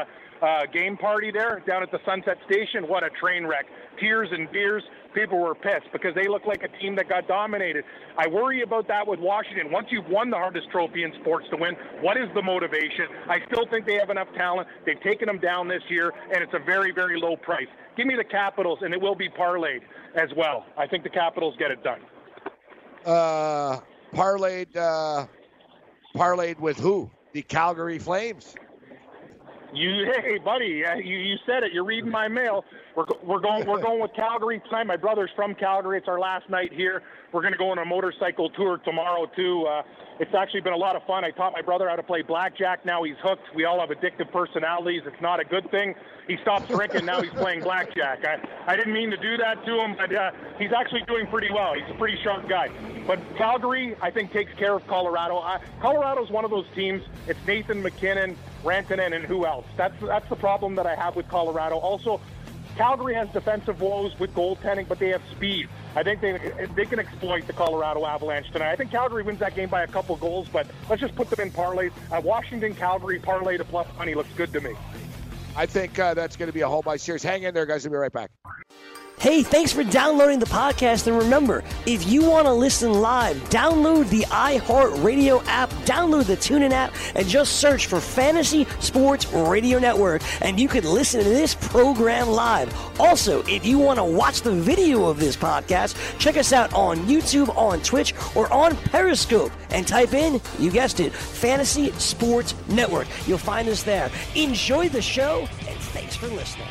uh, game party there down at the Sunset Station. What a train wreck. Tears and beers. People were pissed because they look like a team that got dominated. I worry about that with Washington. Once you've won the hardest trophy in sports to win, what is the motivation? I still think they have enough talent. They've taken them down this year, and it's a very, very low price. Give me the Capitals, and it will be parlayed as well. I think the Capitals get it done. Uh, parlayed, uh, parlayed with who? The Calgary Flames. You, hey, buddy, uh, you, you said it. You're reading my mail. We're we're going we're going with Calgary tonight. My brother's from Calgary. It's our last night here. We're going to go on a motorcycle tour tomorrow too. Uh, it's actually been a lot of fun. I taught my brother how to play blackjack. Now he's hooked. We all have addictive personalities. It's not a good thing. He stopped drinking. Now he's playing blackjack. I, I didn't mean to do that to him, but uh, he's actually doing pretty well. He's a pretty sharp guy. But Calgary, I think, takes care of Colorado. Uh, Colorado's one of those teams. It's Nathan McKinnon, Rantanen, and who else? That's that's the problem that I have with Colorado. Also, Calgary has defensive woes with goaltending, but they have speed. I think they they can exploit the Colorado Avalanche tonight. I think Calgary wins that game by a couple goals, but let's just put them in parlays. Uh, Washington, Calgary, parlay to plus money looks good to me. I think uh, that's going to be a home ice series. Hang in there, guys. We'll be right back. Hey, thanks for downloading the podcast. And remember, if you want to listen live, download the iHeartRadio app, download the TuneIn app, and just search for Fantasy Sports Radio Network, and you can listen to this program live. Also, if you want to watch the video of this podcast, check us out on YouTube, on Twitch, or on Periscope, and type in, you guessed it, Fantasy Sports Network. You'll find us there. Enjoy the show, and thanks for listening.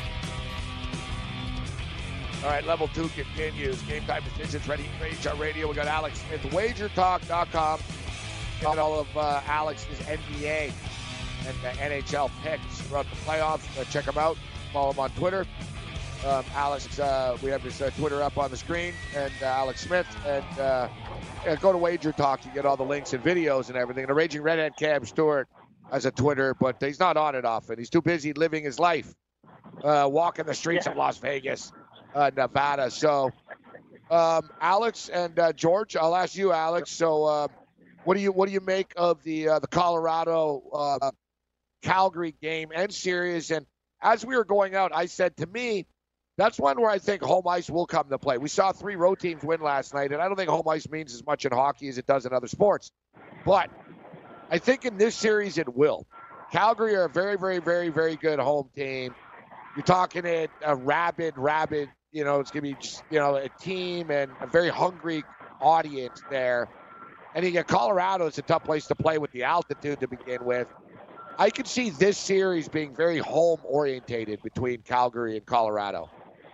All right, level two continues. Game time decisions ready for H R Radio. We got Alex Smith, wager talk dot com. Got all of uh, Alex's N B A and uh, N H L picks throughout the playoffs. Uh, check him out. Follow him on Twitter. Um, Alex, uh, we have his uh, Twitter up on the screen, and uh, Alex Smith. And uh, yeah, go to Wager Talk. You get all the links and videos and everything. And the Raging Redhead Cam Stewart has a Twitter, but he's not on it often. He's too busy living his life, uh, walking the streets yeah. of Las Vegas. Uh, Nevada. So, um, Alex and uh, George, I'll ask you, Alex. So, uh, what do you what do you make of the uh, the Colorado uh, Calgary game and series? And as we were going out, I said to me, that's one where I think home ice will come to play. We saw three road teams win last night, and I don't think home ice means as much in hockey as it does in other sports. But I think in this series it will. Calgary are a very, very, very, very good home team. You're talking it a rabid, rabid. You know, it's going to be just, you know, a team and a very hungry audience there. And you get Colorado, it's a tough place to play with the altitude to begin with. I could see this series being very home-orientated between Calgary and Colorado.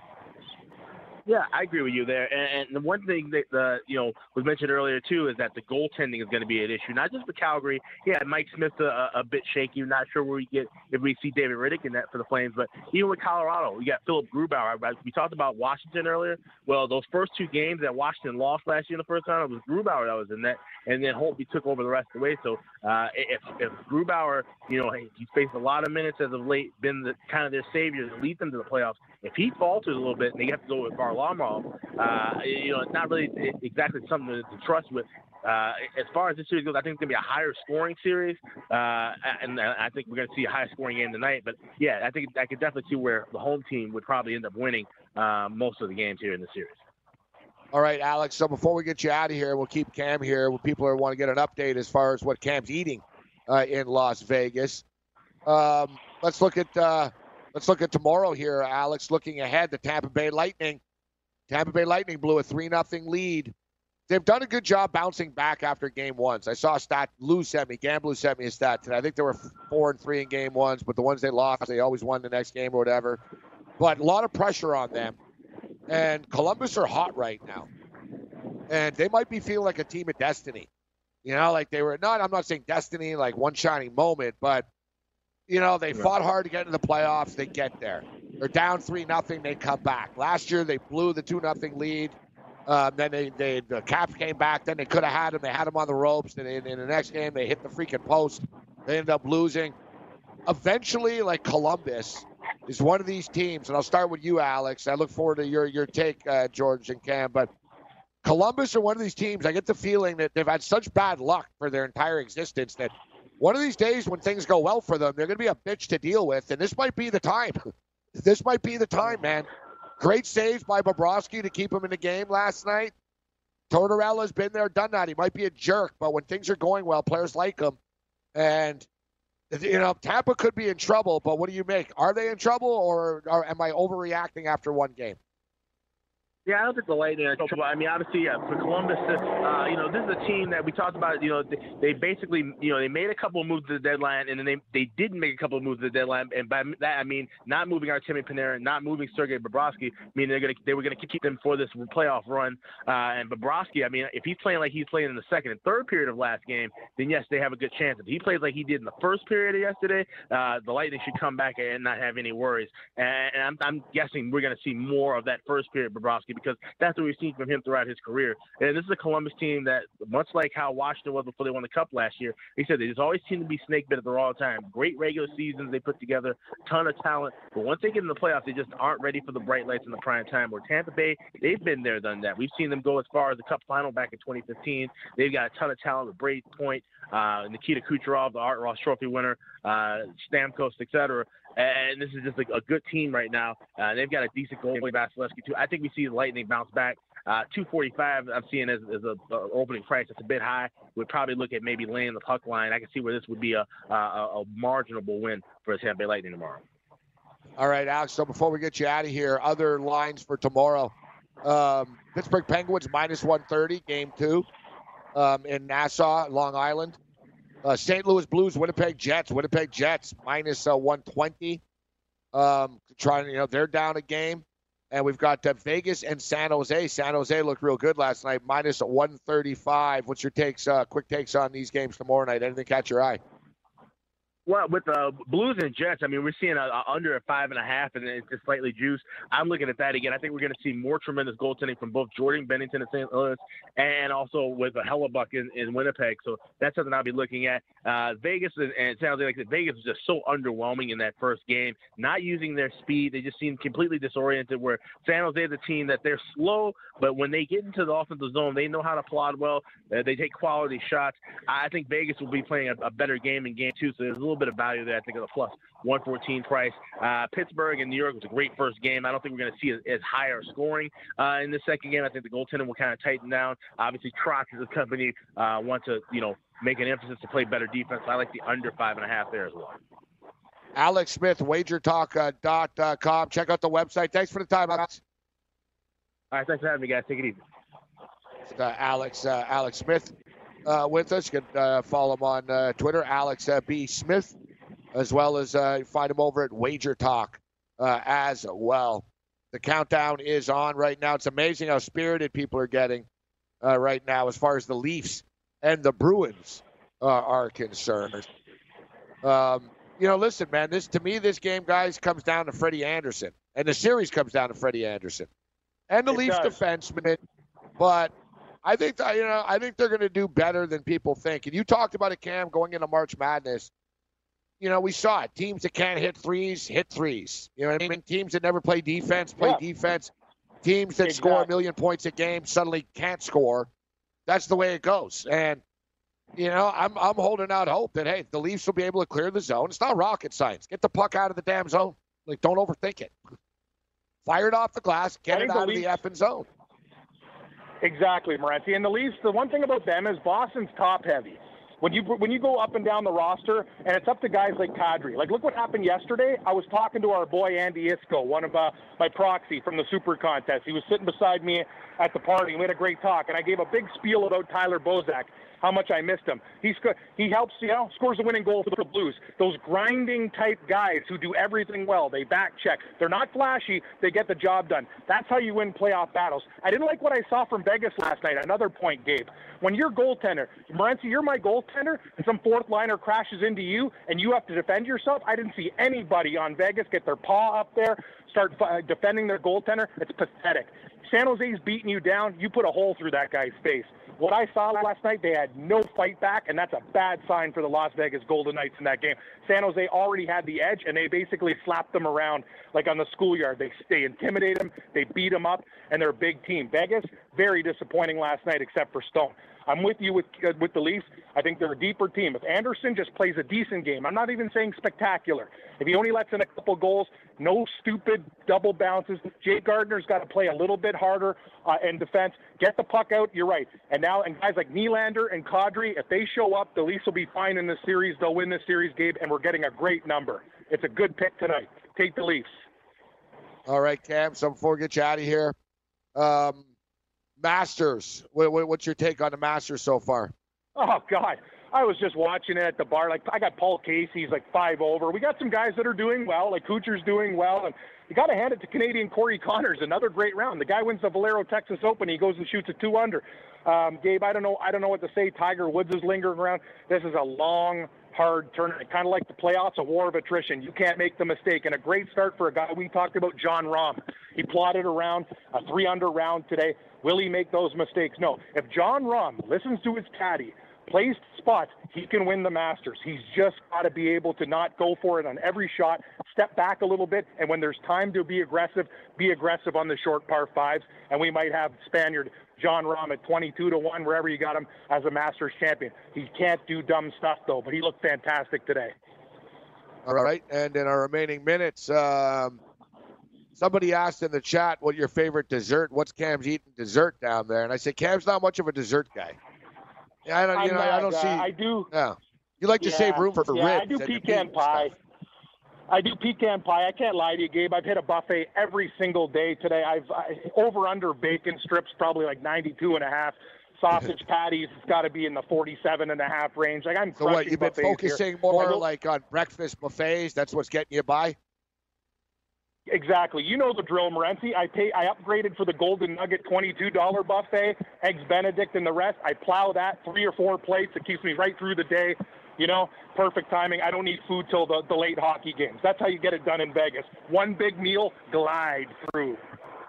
Yeah, I agree with you there. And, and the one thing that uh, you know was mentioned earlier too is that the goaltending is going to be an issue, not just for Calgary. Yeah, Mike Smith's a, a bit shaky. Not sure where we get if we see David Rittich in that for the Flames, but even with Colorado, we got Philip Grubauer. We talked about Washington earlier. Well, those first two games that Washington lost last year in the first round, it was Grubauer that was in that, and then Holtby took over the rest of the way. So uh, if if Grubauer, you know, he's faced a lot of minutes as of late, been the kind of their savior to lead them to the playoffs. If he falters a little bit and they have to go with Varlamov, uh, you know, it's not really exactly something to, to trust with. Uh, as far as this series goes, I think it's going to be a higher scoring series, uh, and I think we're going to see a higher scoring game tonight. But, yeah, I think I could definitely see where the home team would probably end up winning uh, most of the games here in the series. All right, Alex, so before we get you out of here, we'll keep Cam here. People are want to get an update as far as what Cam's eating uh, in Las Vegas. Um, let's look at uh, – Let's look at tomorrow here, Alex. Looking ahead, the Tampa Bay Lightning. Tampa Bay Lightning blew a three nothing lead. They've done a good job bouncing back after game ones. I saw a stat. Lou sent me, Gamblu sent me a stat today. I think they were four and three in game ones, but the ones they lost, they always won the next game or whatever. But a lot of pressure on them. And Columbus are hot right now. And they might be feeling like a team of destiny. You know, like they were not, I'm not saying destiny, like one shining moment, but you know, they fought hard to get into the playoffs. They get there. They're down three nothing. They come back. Last year, they blew the two nothing lead. Um, then they, they the Caps came back. Then they could have had him. They had him on the ropes. And in, in the next game, they hit the freaking post. They ended up losing. Eventually, like Columbus is one of these teams. And I'll start with you, Alex. I look forward to your, your take, uh, George and Cam. But Columbus are one of these teams. I get the feeling that they've had such bad luck for their entire existence that one of these days when things go well for them, they're going to be a bitch to deal with, and this might be the time. This might be the time, man. Great saves by Bobrovsky to keep him in the game last night. Tortorella's been there, done that. He might be a jerk, but when things are going well, players like him. And, you know, Tampa could be in trouble, but what do you make? Are they in trouble, or, or am I overreacting after one game? Yeah, I don't think the Lightning are in trouble. I mean, obviously, yeah, for Columbus, uh, you know, this is a team that we talked about. You know, they, they basically, you know, they made a couple of moves to the deadline, and then they they didn't make a couple of moves to the deadline. And by that, I mean not moving Artemi Panarin, not moving Sergei Bobrovsky. I mean, they're gonna they were gonna keep them for this playoff run. Uh, and Bobrovsky, I mean, if he's playing like he's playing in the second and third period of last game, then yes, they have a good chance. If he plays like he did in the first period of yesterday, uh, the Lightning should come back and not have any worries. And, and I'm, I'm guessing we're gonna see more of that first period Bobrovsky, because that's what we've seen from him throughout his career. And this is a Columbus team that, much like how Washington was before they won the Cup last year, he said they just always seem to be snake bit at the wrong time. Great regular seasons they put together, ton of talent. But once they get in the playoffs, they just aren't ready for the bright lights in the prime time. Where Tampa Bay, they've been there, done that. We've seen them go as far as the Cup final back in twenty fifteen. They've got a ton of talent with Brady Point, uh, Nikita Kucherov, the Art Ross Trophy winner, uh, Stamkos, et cetera. And this is just a, a good team right now. Uh, they've got a decent goalie, Vasilevsky, too. I think we see the Lightning bounce back. Uh, two forty-five I'm seeing as, as a, a opening price. That's a bit high. We'd probably look at maybe laying the puck line. I can see where this would be a, a, a marginable win for the Tampa Bay Lightning tomorrow. All right, Alex, so before we get you out of here, other lines for tomorrow. Um, Pittsburgh Penguins minus one thirty, game two um, in Nassau, Long Island. Uh, Saint Louis Blues, Winnipeg Jets. Winnipeg Jets minus uh, one twenty. Um, trying, you know, they're down a game. And we've got uh, Vegas and San Jose. San Jose looked real good last night, minus one thirty-five. What's your takes, uh, quick takes on these games tomorrow night? Anything catch your eye? Well, with the uh, Blues and Jets, I mean, we're seeing a, a under a five and a half, and it's just slightly juiced. I'm looking at that again. I think we're going to see more tremendous goaltending from both Jordan Bennington in Saint Louis and also with a Hellebuck in, in Winnipeg. So that's something I'll be looking at. Uh, Vegas and, and it sounds like Vegas was just so underwhelming in that first game, not using their speed. They just seemed completely disoriented. Where San Jose is a team that they're slow, but when they get into the offensive zone, they know how to plod well. Uh, they take quality shots. I think Vegas will be playing a, a better game in game two. So there's a little bit of value there. I think of the plus one fourteen price. Uh, Pittsburgh and New York was a great first game. I don't think we're going to see as, as higher scoring uh, in the second game. I think the goaltending will kind of tighten down. Obviously, Trotz as a company uh, want to, you know, make an emphasis to play better defense. I like the under five and a half there as well. Alex Smith, wager talk dot com. Check out the website. Thanks for the time, Alex. All right, thanks for having me, guys. Take it easy. Uh, Alex uh, Alex Smith uh, with us. You can uh, follow him on uh, Twitter, Alex uh, B. Smith, as well as uh, find him over at Wager Talk uh, as well. The countdown is on right now. It's amazing how spirited people are getting uh, right now as far as the Leafs and the Bruins uh, are concerned. Um, you know, listen, man, this to me, this game, guys, comes down to Freddie Anderson. And the series comes down to Freddie Anderson. And the it Leafs does. defenseman. But I think, that, you know, I think they're going to do better than people think. And you talked about it, Cam, going into March Madness. You know, we saw it. Teams that can't hit threes, hit threes. You know what I mean? Teams that never play defense, play yeah. defense. Teams that exactly. score a million points a game suddenly can't score. That's the way it goes. And, you know, I'm I'm holding out hope that, hey, the Leafs will be able to clear the zone. It's not rocket science. Get the puck out of the damn zone. Like, don't overthink it. Fire it off the glass. Get it out of the effing zone. Exactly, Morency. And the Leafs, the one thing about them is Boston's top-heavy. When you when you go up and down the roster, and it's up to guys like Kadri. Like, look what happened yesterday. I was talking to our boy Andy Isco, one of uh, my proxy from the Super Contest. He was sitting beside me at the party. We had a great talk, and I gave a big spiel about Tyler Bozak, how much I missed him. He's he helps, you know, scores the winning goal for the Blues. Those grinding type guys who do everything well. They back check. They're not flashy. They get the job done. That's how you win playoff battles. I didn't like what I saw from Vegas last night. Another point, Gabe. When you're goaltender, Morency, you're my goaltender, and some fourth liner crashes into you, and you have to defend yourself. I didn't see anybody on Vegas get their paw up there, start uh, defending their goaltender, it's pathetic. San Jose's beating you down, you put a hole through that guy's face. What I saw last night, they had no fight back, and that's a bad sign for the Las Vegas Golden Knights in that game. San Jose already had the edge, and they basically slapped them around like on the schoolyard. They, they intimidate them, they beat them up, and they're a big team. Vegas, very disappointing last night except for Stone. I'm with you with uh, with the Leafs. I think they're a deeper team. If Anderson just plays a decent game, I'm not even saying spectacular. If he only lets in a couple goals, no stupid double bounces, Jake Gardner's got to play a little bit harder uh, in defense. Get the puck out, you're right. And now, and guys like Nylander and Kadri, if they show up, the Leafs will be fine in this series. They'll win this series, Gabe, and we're getting a great number. It's a good pick tonight. Take the Leafs. All right, Cam, so before we get you out of here, um, Masters, what, what, what's your take on the Masters so far? Oh, God. I was just watching it at the bar. Like, I got Paul Casey's like five over. We got some guys that are doing well, like Kucher's doing well. And you got to hand it to Canadian Corey Connors, another great round. The guy wins the Valero Texas Open. He goes and shoots a two under. Um, Gabe, I don't know. I don't know what to say. Tiger Woods is lingering around. This is a long, hard tournament, kind of like the playoffs, a war of attrition. You can't make the mistake. And a great start for a guy we talked about, John Rahm. He plodded around a three under round today. Will he make those mistakes? No. If John Rahm listens to his caddy, plays spots, he can win the Masters. He's just got to be able to not go for it on every shot, step back a little bit, and when there's time to be aggressive, be aggressive on the short par fives. And we might have Spaniard John Rahm at twenty-two to one, wherever you got him, as a Masters champion. He can't do dumb stuff, though, but he looked fantastic today. All right, and in our remaining minutes, um, somebody asked in the chat what your favorite dessert, what's Cam's eating dessert down there? And I said, Cam's not much of a dessert guy. Yeah, I don't, you know, not, I don't uh, see. I do. Yeah, you like to yeah, save room for yeah, ribs. I do and pecan meat pie. stuff. I do pecan pie. I can't lie to you, Gabe. I've hit a buffet every single day today. I've I, over under bacon strips, probably like ninety-two and a half. Sausage patties, it's got to be in the forty-seven and a half range. Like I'm. So what? You've been buffets focusing here. more Well, like on breakfast buffets. That's what's getting you by. Exactly. You know the drill, Morency. I pay. I upgraded for the Golden Nugget twenty-two dollar buffet, Eggs Benedict and the rest. I plow that three or four plates. It keeps me right through the day. You know, perfect timing. I don't need food till the, the late hockey games. That's how you get it done in Vegas. One big meal, glide through.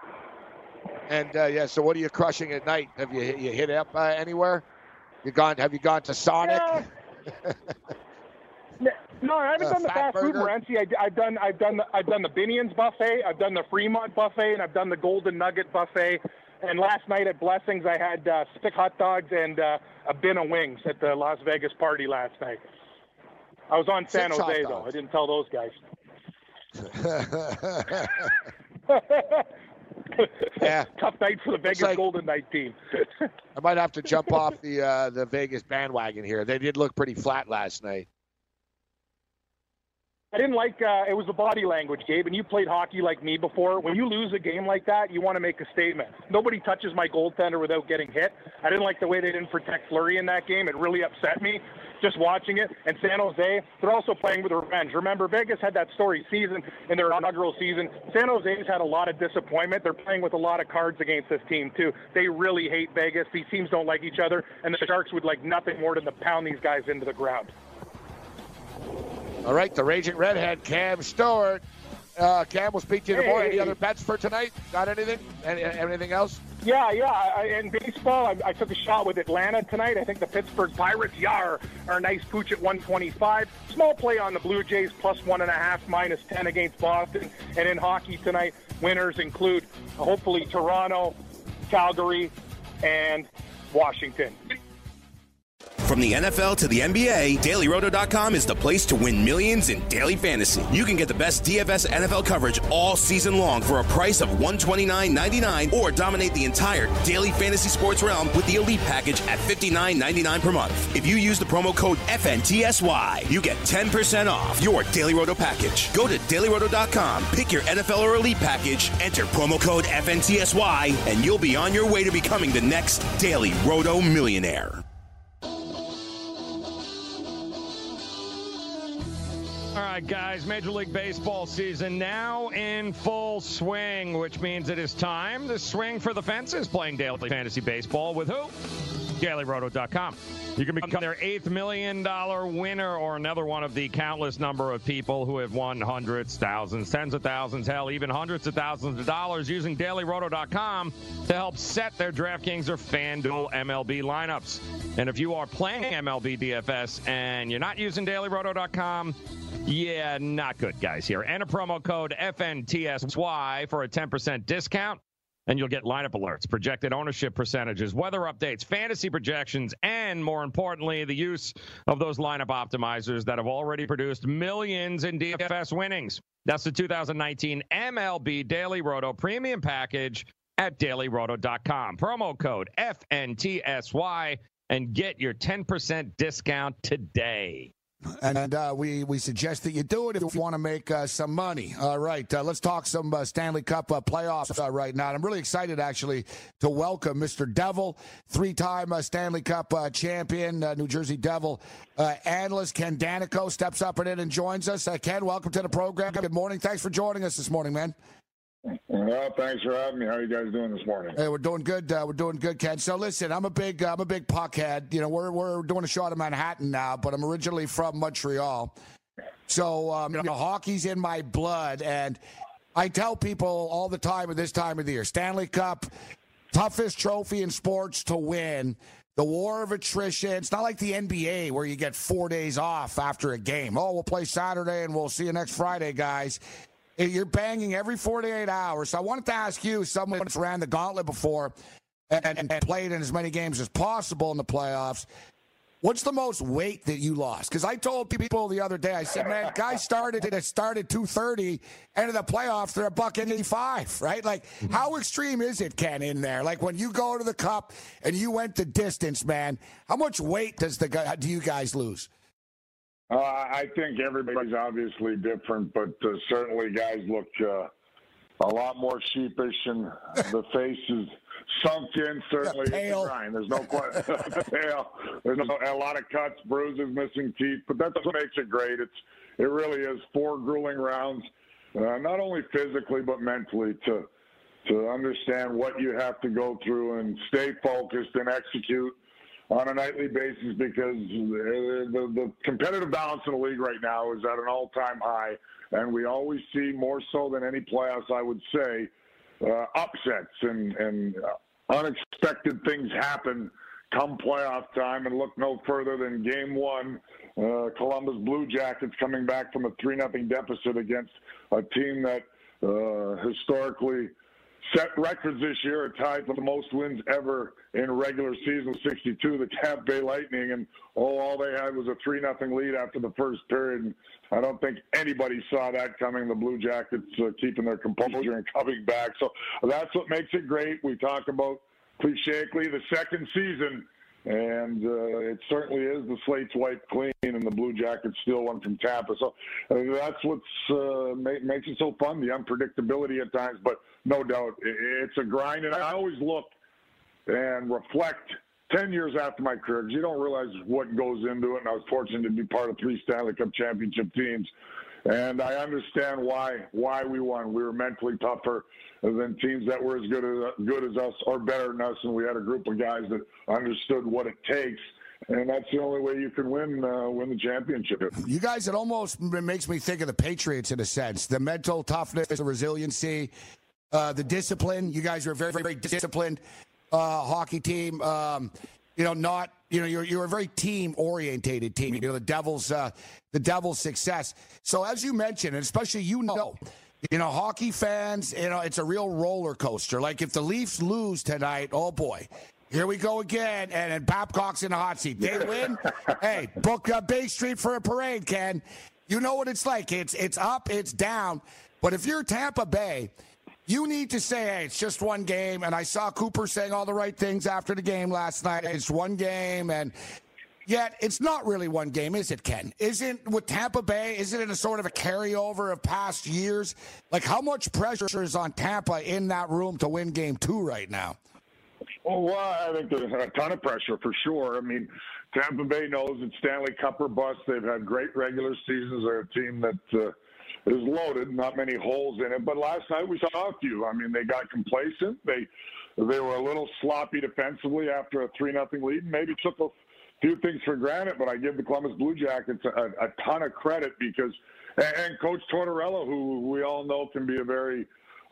And uh, yeah, so what are you crushing at night? Have you you hit up uh, anywhere? You gone? Have you gone to Sonic? Yeah. No, I haven't Uh, done the Fat fast food, Burger? Morency. I, I've done, I've done, the, I've done the Binions buffet. I've done the Fremont buffet, and I've done the Golden Nugget buffet. And last night at Blessings, I had uh, stick hot dogs and uh, a bin of wings at the Las Vegas party last night. I was on San Six hot Jose though. dogs. I didn't tell those guys. Yeah. Tough night for the Vegas like- Golden Knight team. I might have to jump off the uh, the Vegas bandwagon here. They did look pretty flat last night. I didn't like, uh, it was the body language, Gabe, and you played hockey like me before. When you lose a game like that, you want to make a statement. Nobody touches my goaltender without getting hit. I didn't like the way they didn't protect Fleury in that game. It really upset me just watching it. And San Jose, they're also playing with revenge. Remember, Vegas had that story season in their inaugural season. San Jose's had a lot of disappointment. They're playing with a lot of cards against this team, too. They really hate Vegas. These teams don't like each other, and the Sharks would like nothing more than to pound these guys into the ground. All right, the Raging Redhead, Cam Stewart. Uh, Cam, we'll speak to you Hey, tomorrow. hey, Any hey. other bets for tonight? Got anything? Any, anything else? Yeah, yeah. I, in baseball, I, I took a shot with Atlanta tonight. I think the Pittsburgh Pirates, yar, are a nice pooch at one twenty-five. Small play on the Blue Jays, plus one and a half, minus ten against Boston. And in hockey tonight, winners include uh, hopefully Toronto, Calgary, and Washington. From the N F L to the N B A, Daily Roto dot com is the place to win millions in daily fantasy. You can get the best D F S N F L coverage all season long for a price of one hundred twenty-nine ninety-nine, or dominate the entire daily fantasy sports realm with the Elite Package at fifty-nine ninety-nine per month. If you use the promo code F N T S Y, you get ten percent off your Daily Roto package. Go to Daily Roto dot com, pick your N F L or Elite Package, enter promo code F N T S Y, and you'll be on your way to becoming the next Daily Roto millionaire. All right, guys, Major League Baseball season now in full swing, which means it is time to swing for the fences, playing daily fantasy baseball with who? Daily Roto dot com. You can become their eighth million dollar winner or another one of the countless number of people who have won hundreds, thousands, tens of thousands, hell, even hundreds of thousands of dollars using Daily Roto dot com to help set their DraftKings or FanDuel M L B lineups. And if you are playing M L B D F S and you're not using Daily Roto dot com, yeah, not good, guys, here. Enter promo code F N T S Y for a ten percent discount. And you'll get lineup alerts, projected ownership percentages, weather updates, fantasy projections, and more importantly, the use of those lineup optimizers that have already produced millions in D F S winnings. That's the two thousand nineteen M L B Daily Roto Premium Package at Daily Roto dot com. Promo code F N T S Y and get your ten percent discount today. And uh, we, we suggest that you do it if you want to make uh, some money. All right, uh, let's talk some uh, Stanley Cup uh, playoffs uh, right now. And I'm really excited, actually, to welcome Mister Devil, three-time uh, Stanley Cup uh, champion, uh, New Jersey Devil uh, analyst. Ken Danico steps up and in and joins us. Uh, Ken, welcome to the program. Good morning. Thanks for joining us this morning, man. Well, thanks for having me. How are you guys doing this morning? Hey, we're doing good. Uh, we're doing good, Ken. So listen, I'm a big, I'm a big puckhead. You know, we're we're doing a show out of Manhattan now, but I'm originally from Montreal. So um, you know, hockey's in my blood, and I tell people all the time at this time of the year, Stanley Cup, toughest trophy in sports to win. The war of attrition. It's not like the N B A where you get four days off after a game. Oh, we'll play Saturday and we'll see you next Friday, guys. You're banging every forty-eight hours. So I wanted to ask you, someone that's ran the gauntlet before and, and, and played in as many games as possible in the playoffs, what's the most weight that you lost? Because I told people the other day, I said, man, guys started at started two thirty, end of the playoffs, they're a buck eighty-five, right? Like, how extreme is it, Ken, in there? Like, when you go to the Cup and you went the distance, man, how much weight does the do you guys lose? Uh, I think everybody's obviously different, but uh, certainly guys look uh, a lot more sheepish, and the face is sunk in. Certainly, it's a grind. There's no question. Pale. There's no, a lot of cuts, bruises, missing teeth, but that's what makes it great. It's it really is four grueling rounds, uh, not only physically but mentally, to to understand what you have to go through and stay focused and execute on a nightly basis, because the, the, the competitive balance in the league right now is at an all-time high, and we always see, more so than any playoffs, I would say, uh, upsets and, and unexpected things happen come playoff time. And look no further than game one, uh, Columbus Blue Jackets coming back from a three nothing deficit against a team that uh, historically set records this year, are tied for the most wins ever in regular season, sixty-two, the Tampa Bay Lightning, and oh, all they had was a three nothing lead after the first period. And I don't think anybody saw that coming, the Blue Jackets uh, keeping their composure and coming back. So that's what makes it great. We talk about, clicheically, the second season, and uh, it certainly is. The slate's wiped clean, and the Blue Jackets steal one from Tampa. So uh, that's what uh, make, makes it so fun, the unpredictability at times. But no doubt, it's a grind. And I always look and reflect ten years after my career, because you don't realize what goes into it. And I was fortunate to be part of three Stanley Cup championship teams. And I understand why why we won. We were mentally tougher than teams that were as good as good as us or better than us, and we had a group of guys that understood what it takes. And that's the only way you can win uh, win the championship. You guys, it almost makes me think of the Patriots in a sense. The mental toughness, the resiliency, uh, the discipline. You guys are a very, very disciplined uh, hockey team. Um, you know, not you know, you're you're a very team orientated team. You know, the Devils, uh, the Devils' success. So as you mentioned, and especially you know. You know, hockey fans, you know, it's a real roller coaster. Like, if the Leafs lose tonight, oh, boy, here we go again. And, and Babcock's in the hot seat. They win. Hey, book uh, Bay Street for a parade, Ken. You know what it's like. It's it's up, it's down. But if you're Tampa Bay, you need to say, hey, it's just one game. And I saw Cooper saying all the right things after the game last night. It's one game, and yet it's not really one game, is it, Ken? Isn't with Tampa Bay, isn't it a sort of a carryover of past years? Like, how much pressure is on Tampa in that room to win game two right now? Oh, well, I think there's a ton of pressure for sure. I mean, Tampa Bay knows it's Stanley Cup or bust. They've had great regular seasons. They're a team that uh, is loaded, not many holes in it. But last night we saw a few. I mean, they got complacent. They they were a little sloppy defensively after a three nothing lead, and maybe took a few things for granted, but I give the Columbus Blue Jackets a, a ton of credit because, and Coach Tortorella, who we all know can be a very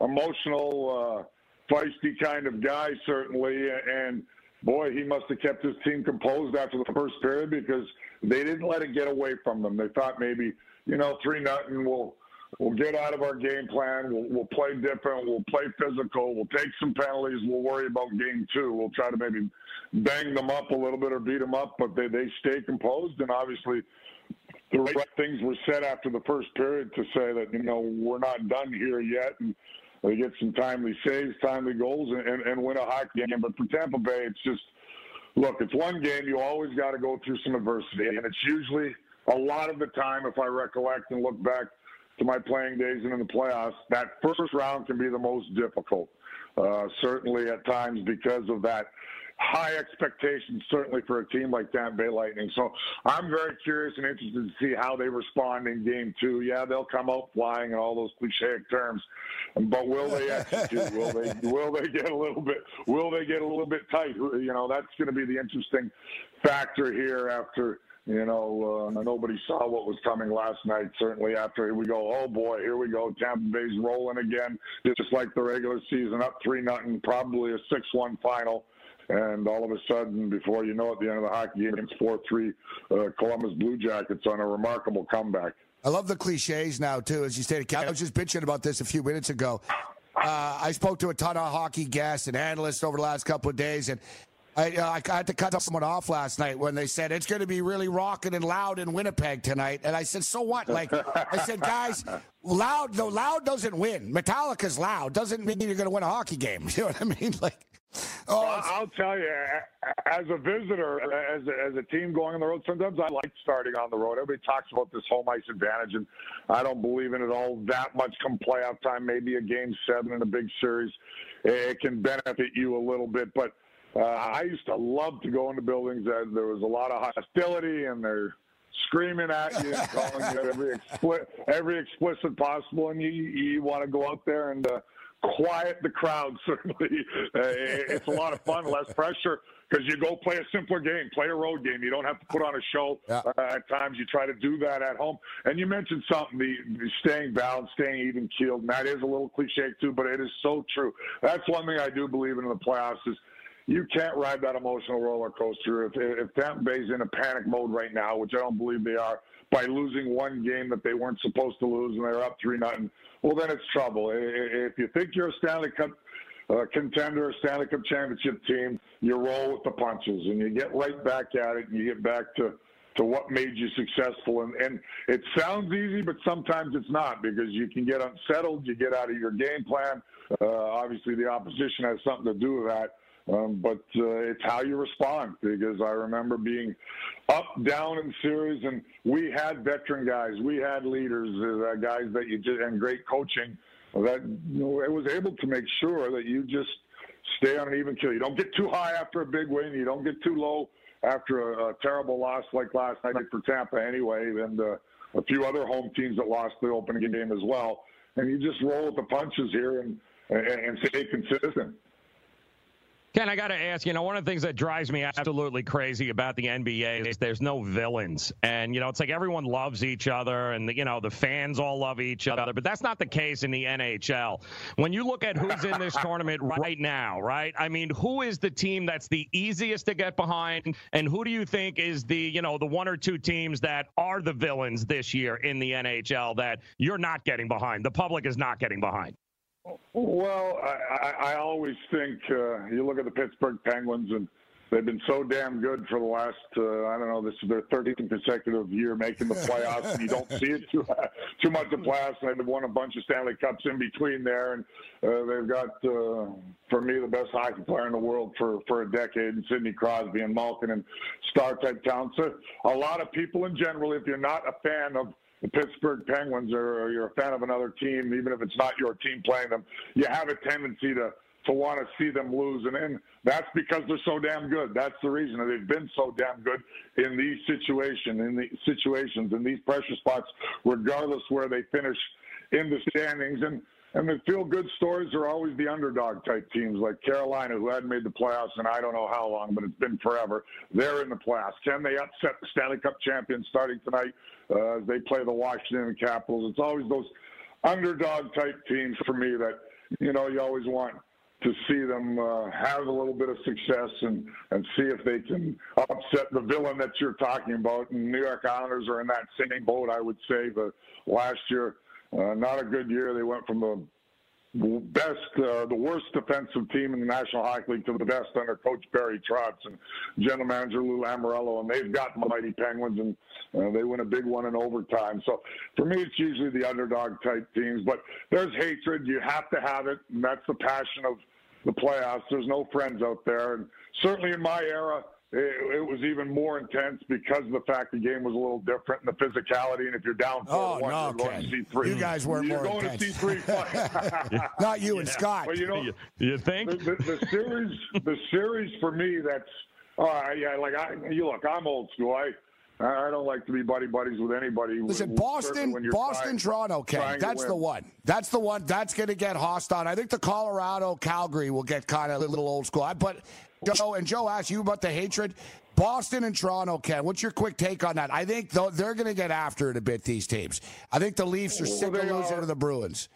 emotional, uh, feisty kind of guy, certainly, and boy, he must have kept his team composed after the first period because they didn't let it get away from them. They thought maybe, you know, three nothing, we'll we'll get out of our game plan. We'll we'll play different. We'll play physical. We'll take some penalties. We'll worry about game two. We'll try to maybe bang them up a little bit or beat them up, but they they stay composed. And obviously, the right things were said after the first period to say that, you know, we're not done here yet. And they get some timely saves, timely goals, and, and, and win a hockey game. But for Tampa Bay, it's just, look, it's one game. You always got to go through some adversity. And it's usually a lot of the time, if I recollect and look back to my playing days and in the playoffs, that first round can be the most difficult, uh, certainly at times because of that high expectations, certainly for a team like Tampa Bay Lightning. So I'm very curious and interested to see how they respond in game two. Yeah, they'll come out flying and all those cliche terms, but will they execute? will they will they get a little bit will they get a little bit tight? You know, that's going to be the interesting factor here after, you know, uh, nobody saw what was coming last night. Certainly after we go, oh boy, here we go. Tampa Bay's rolling again, just like the regular season, up three nothing, probably a six one final. And all of a sudden, before you know it, the end of the hockey game, it's four three uh, Columbus Blue Jackets on a remarkable comeback. I love the cliches now, too, as you stated. I was just bitching about this a few minutes ago. Uh, I spoke to a ton of hockey guests and analysts over the last couple of days, and I, uh, I had to cut someone off last night when they said, it's going to be really rocking and loud in Winnipeg tonight. And I said, so what? Like, I said, guys, loud, though loud doesn't win. Metallica's loud. Doesn't mean you're going to win a hockey game. You know what I mean? Like, Oh, I'll tell you, as a visitor, as a, as a team going on the road, sometimes I like starting on the road. Everybody talks about this home ice advantage, and I don't believe in it all that much come playoff time. Maybe a game seven in a big series, it can benefit you a little bit. But uh, I used to love to go into buildings that there was a lot of hostility, and they're screaming at you and calling you every, expli- every explicit possible, and you, you want to go out there and uh, quiet the crowd, certainly. Uh, it's a lot of fun, less pressure, because you go play a simpler game, play a road game. You don't have to put on a show. Yeah. Uh, at times you try to do that at home. And you mentioned something, the, the staying balanced, staying even-keeled, and that is a little cliche too, but it is so true. That's one thing I do believe in in the playoffs is you can't ride that emotional roller coaster. If, if Tampa Bay's in a panic mode right now, which I don't believe they are, by losing one game that they weren't supposed to lose and they're up three nothing, well, then it's trouble. If you think you're a Stanley Cup uh, contender, a Stanley Cup championship team, you roll with the punches and you get right back at it and you get back to, to what made you successful. And, and it sounds easy, but sometimes it's not because you can get unsettled, you get out of your game plan. Uh, obviously, the opposition has something to do with that. Um, but uh, it's how you respond, because I remember being up, down in series, and we had veteran guys, we had leaders, uh, guys that you just, and great coaching that, you know, it was able to make sure that you just stay on an even keel. You don't get too high after a big win. You don't get too low after a, a terrible loss like last night for Tampa anyway, and uh, a few other home teams that lost the opening game as well. And you just roll with the punches here and, and, and stay consistent. Ken, I got to ask, you know, one of the things that drives me absolutely crazy about the N B A is there's no villains. And, you know, it's like everyone loves each other and, you know, the fans all love each other. But that's not the case in the N H L. When you look at who's in this tournament right now, right, I mean, who is the team that's the easiest to get behind? And who do you think is the, you know, the one or two teams that are the villains this year in the N H L that you're not getting behind, the public is not getting behind? Well, I, I always think uh, you look at the Pittsburgh Penguins, and they've been so damn good for the last, uh, I don't know, this is their thirteenth consecutive year making the playoffs, and you don't see it too, too much of playoffs. They've won a bunch of Stanley Cups in between there, and uh, they've got, uh, for me, the best hockey player in the world for, for a decade, and Sidney Crosby and Malkin and star-type talent. So a lot of people in general, if you're not a fan of the Pittsburgh Penguins or you're a fan of another team, even if it's not your team playing them, you have a tendency to, to want to see them lose. And, and that's because they're so damn good. That's the reason. They've been so damn good in these situations, in the situations, in these pressure spots, regardless where they finish in the standings. And And the feel-good stories are always the underdog-type teams like Carolina, who hadn't made the playoffs in I don't know how long, but it's been forever. They're in the playoffs. Can they upset the Stanley Cup champions starting tonight uh, as they play the Washington Capitals? It's always those underdog-type teams for me that, you know, you always want to see them uh, have a little bit of success and, and see if they can upset the villain that you're talking about. And New York Islanders are in that same boat, I would say. But last year, Uh, not a good year. They went from the best, uh, the worst defensive team in the National Hockey League to the best under Coach Barry Trotz and General Manager Lou Lamoriello, and they've got the mighty Penguins, and uh, they win a big one in overtime. So for me, it's usually the underdog-type teams. But there's hatred. You have to have it, and that's the passion of the playoffs. There's no friends out there. And certainly in my era, It, it was even more intense because of the fact the game was a little different and the physicality. And if you're down four oh, one, no, you're going Ken. to see three. You guys weren't you're more going intense. to see three fight. Not you yeah. and Scott. But you know, you, you think the, the, the series? The series for me, that's uh, yeah. Like I, you look, I'm old school. I. I don't like to be buddy buddies with anybody. Listen, Boston, Boston, trying, Toronto, Ken. trying That's the one. That's the one. That's going to get hostile. I think the Colorado, Calgary will get kind of a little old school. But Joe, and Joe asked you about the hatred. Boston and Toronto, Ken. What's your quick take on that? I think though they're going to get after it a bit. These teams. I think the Leafs are well, sick of losing are. to the Bruins.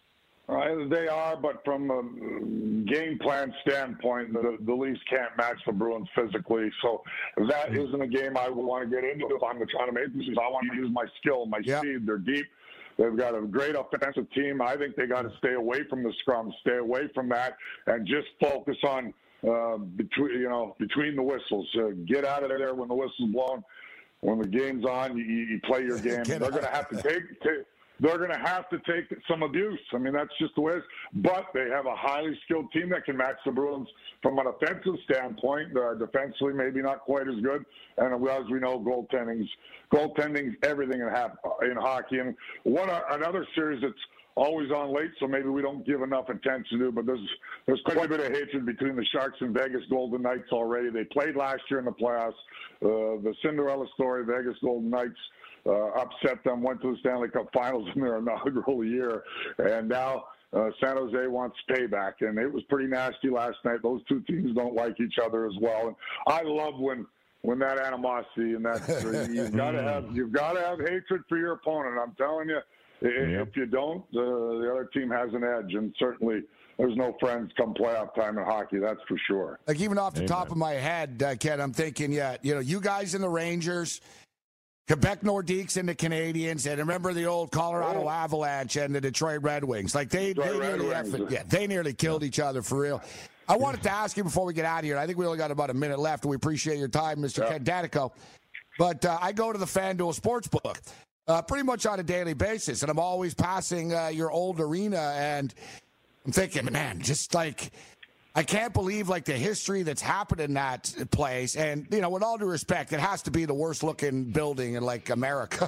Uh, they are, but from a game plan standpoint, the, the Leafs can't match the Bruins physically. So that isn't a game I would want to get into if I'm trying to make this. I want to use my skill, my yep. speed. They're deep. They've got a great offensive team. I think they got to stay away from the scrum, stay away from that, and just focus on uh, between you know between the whistles. Uh, get out of there when the whistle's blown. When the game's on, you, you play your game. They're going to have to take. take They're going to have to take some abuse. I mean, that's just the way it is. But they have a highly skilled team that can match the Bruins from an offensive standpoint. Uh, defensively, maybe not quite as good. And as we know, goaltending's, goaltending's everything in, ha- in hockey. And one uh, another series that's always on late, so maybe we don't give enough attention to, but there's there's quite a bit of hatred between the Sharks and Vegas Golden Knights already. They played last year in the playoffs. Uh, the Cinderella story, Vegas Golden Knights, Uh, upset them, went to the Stanley Cup Finals in their inaugural year, and now uh, San Jose wants payback, and it was pretty nasty last night. Those two teams don't like each other as well, and I love when when that animosity and that you've got to have you've got to have hatred for your opponent. I'm telling you, if you don't, uh, the other team has an edge, and certainly there's no friends come playoff time in hockey. That's for sure. Like even off the Amen. top of my head, uh, Ken, I'm thinking, yeah, you know, you guys in the Rangers. Quebec Nordiques and the Canadians, and remember the old Colorado oh. Avalanche and the Detroit Red Wings. Like they, they nearly, effed, yeah, they nearly killed each other for real. I wanted to ask you before we get out of here. I think we only got about a minute left, and we appreciate your time, Mister Yeah. Ken Danico. But uh, I go to the FanDuel Sportsbook uh, pretty much on a daily basis, and I'm always passing uh, your old arena, and I'm thinking, man, just like. I can't believe, like, the history that's happened in that place. And, you know, with all due respect, it has to be the worst-looking building in, like, America.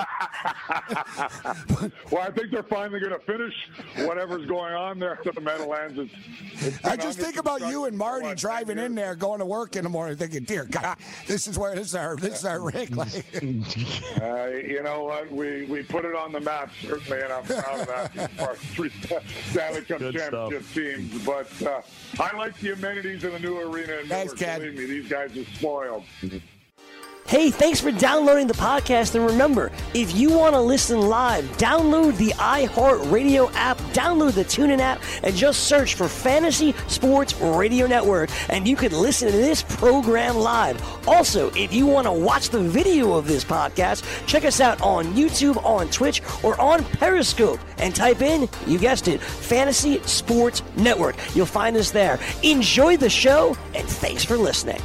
Well, I think they're finally going to finish whatever's going on there at the Meadowlands. It's, it's I just think about you and Marty what, driving in there, going to work in the morning, thinking, dear God, this is where this is our, this is our rig. Like. uh, you know what? We, we put it on the map, certainly, and I'm proud of that as far as three Stanley Cup Good championship stuff. teams. But uh, I like the amenities in the new arena. And Thanks, Ken. Believe me, these guys are spoiled. Hey, thanks for downloading the podcast. And remember, if you want to listen live, download the iHeartRadio app, download the TuneIn app, and just search for Fantasy Sports Radio Network, and you can listen to this program live. Also, if you want to watch the video of this podcast, check us out on YouTube, on Twitch, or on Periscope, and type in, you guessed it, Fantasy Sports Network. You'll find us there. Enjoy the show, and thanks for listening.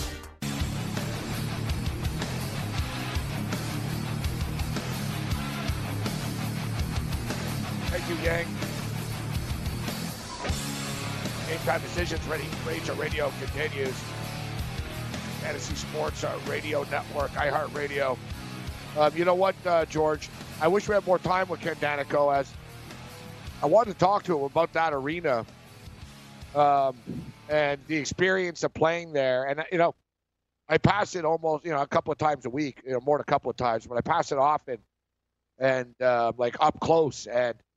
Gang. Game Time Decisions, Ready Ranger Radio continues. Fantasy Sports uh, Radio Network, iHeartRadio. Um, you know what, uh, George? I wish we had more time with Ken Danico, as I wanted to talk to him about that arena um, and the experience of playing there. And, you know, I pass it almost, you know, a couple of times a week, you know, more than a couple of times, but I pass it often and, uh, like, up close. And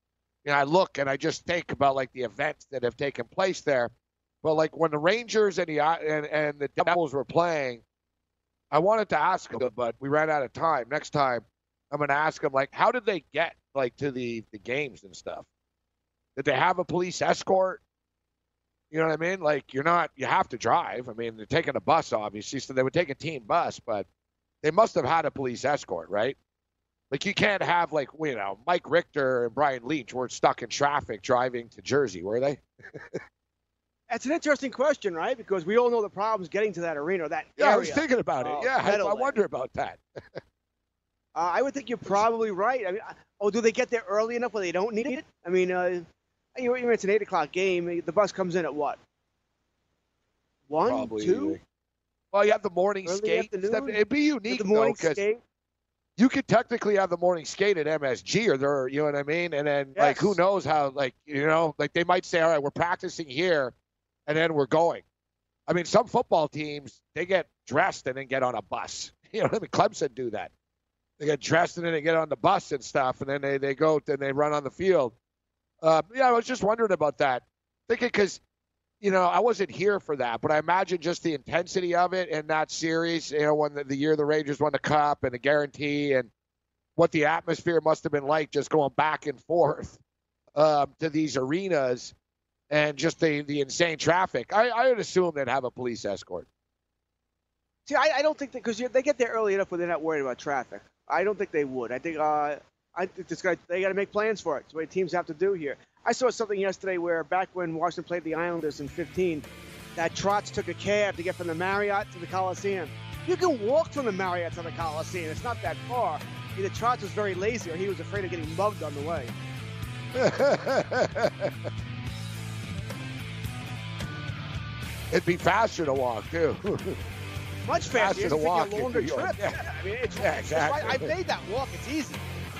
you know, I look and I just think about like the events that have taken place there. But like when the Rangers and the and, and the Devils were playing, I wanted to ask them, but we ran out of time. Next time, I'm going to ask them, like, how did they get like to the, the games and stuff? Did they have a police escort? You know what I mean? Like, you're not, you have to drive. I mean, they're taking a bus, obviously, so they would take a team bus, but they must have had a police escort, right? Like, you can't have, like, you know, Mike Richter and Brian Leetch weren't stuck in traffic driving to Jersey, were they? That's an interesting question, right? Because we all know the problems getting to that arena, that yeah, area. I was thinking about it. Uh, yeah, I, I wonder about that. uh, I would think you're probably right. I mean, oh, do they get there early enough where they don't need it? I mean, uh, you it's an eight o'clock game. The bus comes in at what? One, Probably, two? Well, you have the morning Early skate. afternoon? Stuff. It'd be unique, The morning though, 'cause skate. you could technically have the morning skate at M S G, or there, you know what I mean? And then, like, who Yes. knows how, like, you know, like they might say, all right, we're practicing here, and then we're going. I mean, some football teams, they get dressed and then get on a bus. You know what I mean? Clemson do that. They get dressed and then they get on the bus and stuff, and then they, they go and they run on the field. Uh, yeah, I was just wondering about that. Thinking because, you know, I wasn't here for that, but I imagine just the intensity of it in that series, you know, when the, the year the Rangers won the Cup and the guarantee and what the atmosphere must have been like just going back and forth um, to these arenas and just the, the insane traffic. I, I would assume they'd have a police escort. See, I, I don't think that because they get there early enough where they're not worried about traffic. I don't think they would. I think uh, I think this guy, they got to make plans for it. It's what teams have to do here. I saw something yesterday where back when Washington played the Islanders in fifteen, that Trotz took a cab to get from the Marriott to the Coliseum. You can walk from the Marriott to the Coliseum. It's not that far. Either Trotz was very lazy or he was afraid of getting mugged on the way. It'd be faster to walk, too. Much faster, Faster to it's walk a longer in New York. trip. Yeah. I mean, it's, Yeah, it's just right. exactly. I made that walk. It's easy.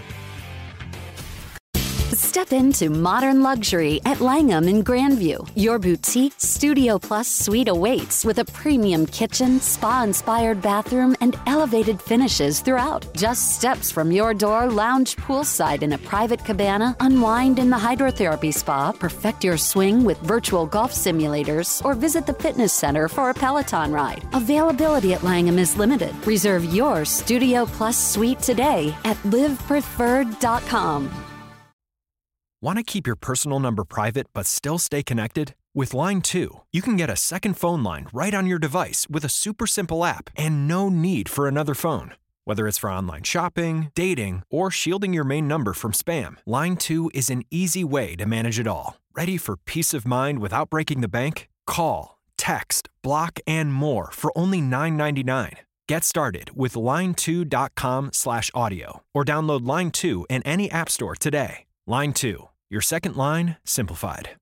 Step into modern luxury at Langham in Grandview. Your boutique Studio Plus suite awaits with a premium kitchen, spa-inspired bathroom, and elevated finishes throughout. Just steps from your door, lounge poolside in a private cabana, unwind in the hydrotherapy spa, perfect your swing with virtual golf simulators, or visit the fitness center for a Peloton ride. Availability at Langham is limited. Reserve your Studio Plus suite today at live preferred dot com. Want to keep your personal number private but still stay connected? With Line two, you can get a second phone line right on your device with a super simple app and no need for another phone. Whether it's for online shopping, dating, or shielding your main number from spam, Line two is an easy way to manage it all. Ready for peace of mind without breaking the bank? Call, text, block, and more for only nine ninety-nine. Get started with line two dot com slash audio or download Line two in any app store today. Line two. Your second line simplified.